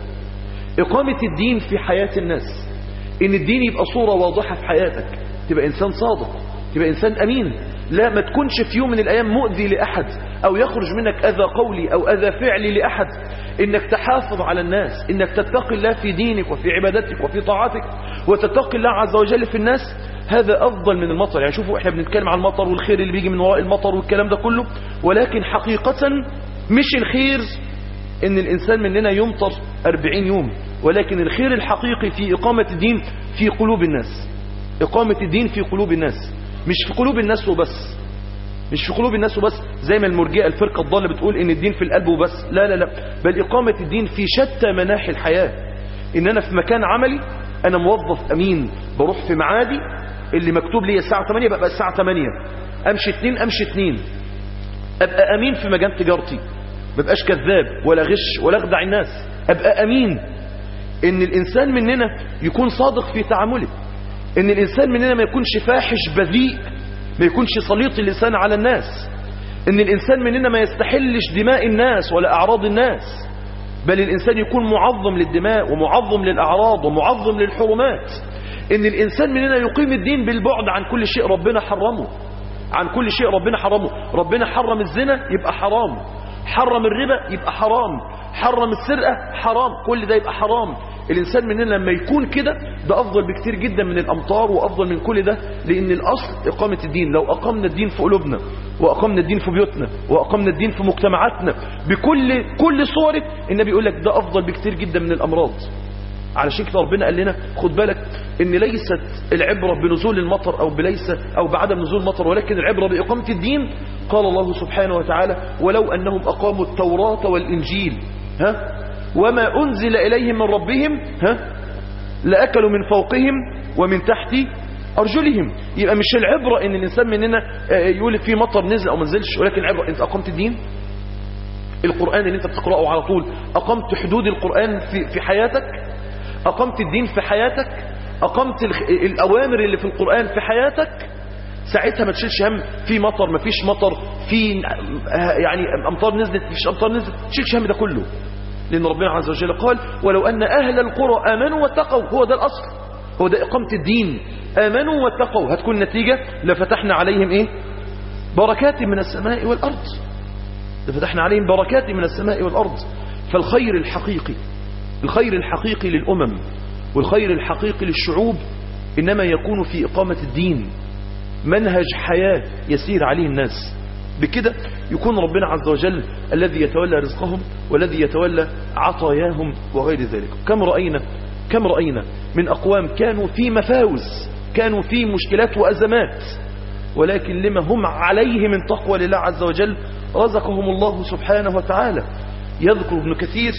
إقامة الدين في حياة الناس، إن الدين يبقى صورة واضحة في حياتك، تبقى إنسان صادق، تبقى إنسان أمين، لا ما تكونش في يوم من الأيام مؤذي لأحد، أو يخرج منك أذى قولي أو أذى فعلي لأحد. إنك تحافظ على الناس، إنك تتقي الله في دينك وفي عبادتك وفي طاعتك، وتتقي الله عز وجل في الناس. هذا أفضل من المطر. يعني شوفوا إحنا بنتكلم عن المطر والخير اللي بيجي من وراء المطر والكلام ده كله، ولكن حقيقة مش الخير إن الإنسان مننا يمطر 40 يوم، ولكن الخير الحقيقي في إقامة الدين في قلوب الناس. إقامة الدين في قلوب الناس، مش في قلوب الناس وبس، مش في قلوب الناس وبس زي ما المرجئة الفرقة الضالة بتقول إن الدين في القلب وبس. لا لا لا، بل إقامة الدين في شتى مناحي الحياة. إن أنا في مكان عملي أنا موظف أمين، بروح في معادي اللي مكتوب لي الساعة 8 بقى الساعة 8، أمشي 2 أمشي 2، أبقى أمين في مجال تجارتي، ما بقاش كذاب ولا غش ولا أخدع الناس، أبقى أمين. إن الإنسان مننا يكون صادق في تعامله، إن الإنسان مننا ما يكونش فاحش بذيء، ما يكونش سليط اللسان على الناس، إن الإنسان مننا ما يستحلش دماء الناس ولا أعراض الناس، بل الإنسان يكون معظم للدماء ومعظم للأعراض ومعظم للحرمات. إن الإنسان مننا يقيم الدين بالبعد عن كل شيء ربنا حرمه، عن كل شيء ربنا حرمه. ربنا حرم الزنا يبقى حرام، حرم الربا يبقى حرام، حرم السرقة حرام، كل ده يبقى حرام. الإنسان مننا لما يكون كده ده أفضل بكتير جدا من الأمطار وأفضل من كل ده، لأن الأصل إقامة الدين. لو أقمنا الدين في قلوبنا وأقمنا الدين في بيوتنا وأقمنا الدين في مجتمعاتنا بكل صوره، النبي يقول لك ده أفضل بكتير جدا من الأمراض. علشان كده ربنا قال لنا خد بالك ان ليست العبرة بنزول المطر او بعدم نزول المطر، ولكن العبرة بإقامة الدين. قال الله سبحانه وتعالى: ولو أنهم أقاموا التوراة والإنجيل وما أنزل إليهم من ربهم لأكلوا من فوقهم ومن تحت أرجلهم. يبقى مش العبرة ان الإنسان مننا يقول في مطر نزل أو ما نزلش، ولكن العبرة انت أقمت الدين، القرآن اللي انت بتقرأه على طول، أقمت حدود القرآن في حياتك، أقمت الدين في حياتك، أقمت الأوامر اللي في القرآن في حياتك. ساعتها ما تشيلش هم في مطر ما فيش مطر، في يعني أمطار نزلت فيش أمطار نزلت، ما تشيلش هم ده كله، لأن ربنا عز وجل قال: ولو أن أهل القرى آمنوا واتقوا. هو ده الأصل، هو ده إقامة الدين. آمنوا واتقوا، هتكون نتيجة لفتحنا عليهم إيه؟ بركات من السماء والأرض، لفتحنا عليهم بركات من السماء والأرض. فالخير الحقيقي، الخير الحقيقي للأمم والخير الحقيقي للشعوب إنما يكون في إقامة الدين، منهج حياة يسير عليه الناس. بكده يكون ربنا عز وجل الذي يتولى رزقهم والذي يتولى عطاياهم وغير ذلك. كم رأينا من أقوام كانوا في مفاوز، كانوا في مشكلات وأزمات، ولكن لما هم عليه من تقوى لله عز وجل رزقهم الله سبحانه وتعالى. يذكر ابن كثير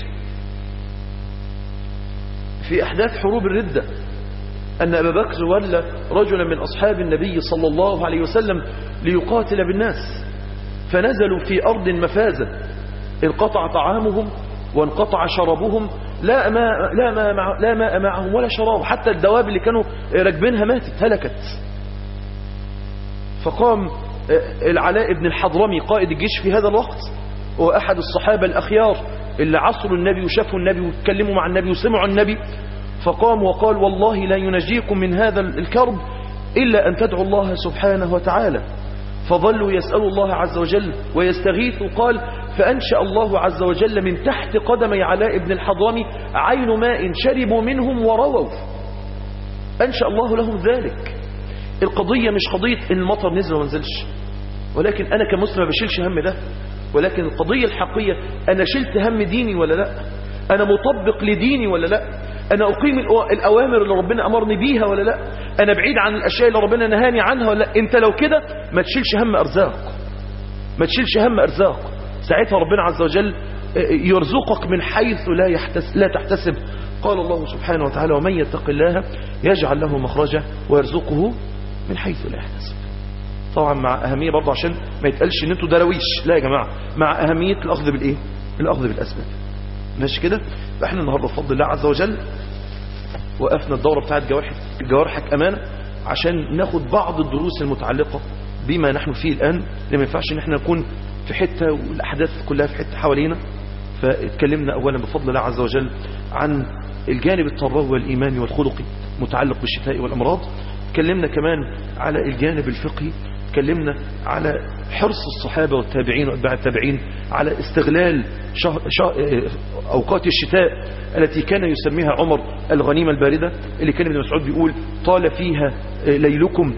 في أحداث حروب الردة أن أبا بكر ولى رجلا من أصحاب النبي صلى الله عليه وسلم ليقاتل بالناس، فنزلوا في أرض مفازة، انقطع طعامهم وانقطع شرابهم، لا ماء معهم ولا شراب، حتى الدواب اللي كانوا راكبينها ماتت هلكت. فقام العلاء بن الحضرمي قائد الجيش في هذا الوقت، هو أحد الصحابة الأخيار اللي عصروا النبي وشافوا النبي واتكلموا مع النبي وسمعوا النبي، فقام وقال: والله لا ينجيكم من هذا الكرب إلا أن تدعوا الله سبحانه وتعالى. فظلوا يسألوا الله عز وجل ويستغيثوا. قال: فأنشأ الله عز وجل من تحت قدمي علاء بن الحضرمي عين ماء شربوا منهم ورووا. أنشأ الله لهم ذلك. القضية مش قضية إن المطر نزل وما نزلش، ولكن أنا كمسلم ما بشيلش هم ده، ولكن القضية الحقيقية أنا شلت هم ديني ولا لا؟ أنا مطبق لديني ولا لا؟ أنا أقيم الأوامر اللي ربنا أمرني بيها ولا لا؟ أنا بعيد عن الأشياء اللي ربنا نهاني عنها ولا لا؟ أنت لو كده ما تشيلش هم أرزاق، ما تشيلش هم أرزاق. ساعتها ربنا عز وجل يرزقك من حيث لا تحتسب. قال الله سبحانه وتعالى: ومن يتق الله يجعل له مخرجا ويرزقه من حيث لا يحتسب. طبعا مع أهمية برضه عشان ما يتقالش ان انتوا درويش، لا يا جماعة، مع أهمية الأخذ بالإيه؟ الأخذ بالأسباب. ماشي كده؟ فاحنا النهاردة بفضل الله عز وجل وقفنا الدورة بتاعت جوارحك أمانة عشان ناخد بعض الدروس المتعلقة بما نحن فيه الآن، لما ما ينفعش ان احنا نكون في حتة والأحداث كلها في حتة حوالينا. فاتكلمنا أولا بفضل الله عز وجل عن الجانب التربوي والإيماني والخلقي متعلق بالشفاء والأمراض. اتكلمنا كمان على الجانب الفقهي، اتكلمنا على حرص الصحابة والتابعين واتباع التابعين على استغلال أوقات الشتاء التي كان يسميها عمر الغنيمة الباردة، اللي كان ابن مسعود بيقول: طال فيها ليلكم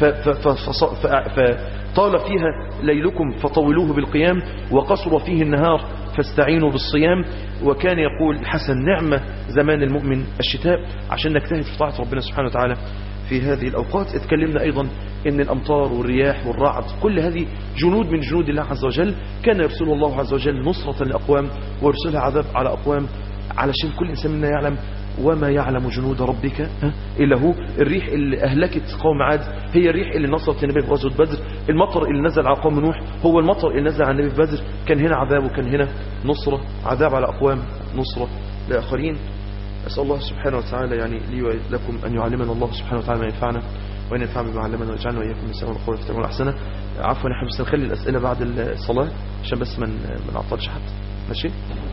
فطال فيها ليلكم فطولوه بالقيام، وقصر فيه النهار فاستعينوا بالصيام. وكان يقول الحسن: نعمة زمان المؤمن الشتاء، عشان نجتهد في طاعة ربنا سبحانه وتعالى في هذه الأوقات. اتكلمنا أيضا ان الأمطار والرياح والرعد كل هذه جنود من جنود الله عز وجل، كان يرسل الله عز وجل نصرة لأقوام ويرسلها عذاب على أقوام، علشان كل إنسان منا يعلم وما يعلم جنود ربك إلا هو. الريح اللي أهلكت قوم عاد هي الريح اللي نصرت النبي في غزوة بدر، المطر اللي نزل على قوم نوح هو المطر اللي نزل على النبي في بدر. كان هنا عذاب وكان هنا نصرة، عذاب على أقوام، نصرة لآخرين. أسأل الله سبحانه وتعالى يعني لي ولكم أن يعلمنا الله سبحانه وتعالى ما ينفعنا، وأن ينفعنا بما علمنا، ويجعلنا وإياكم من سواء القول في أحسنه. عفوا، نحن بس نخلي الأسئلة بعد الصلاة عشان بس ما نعطلش حد. ماشي؟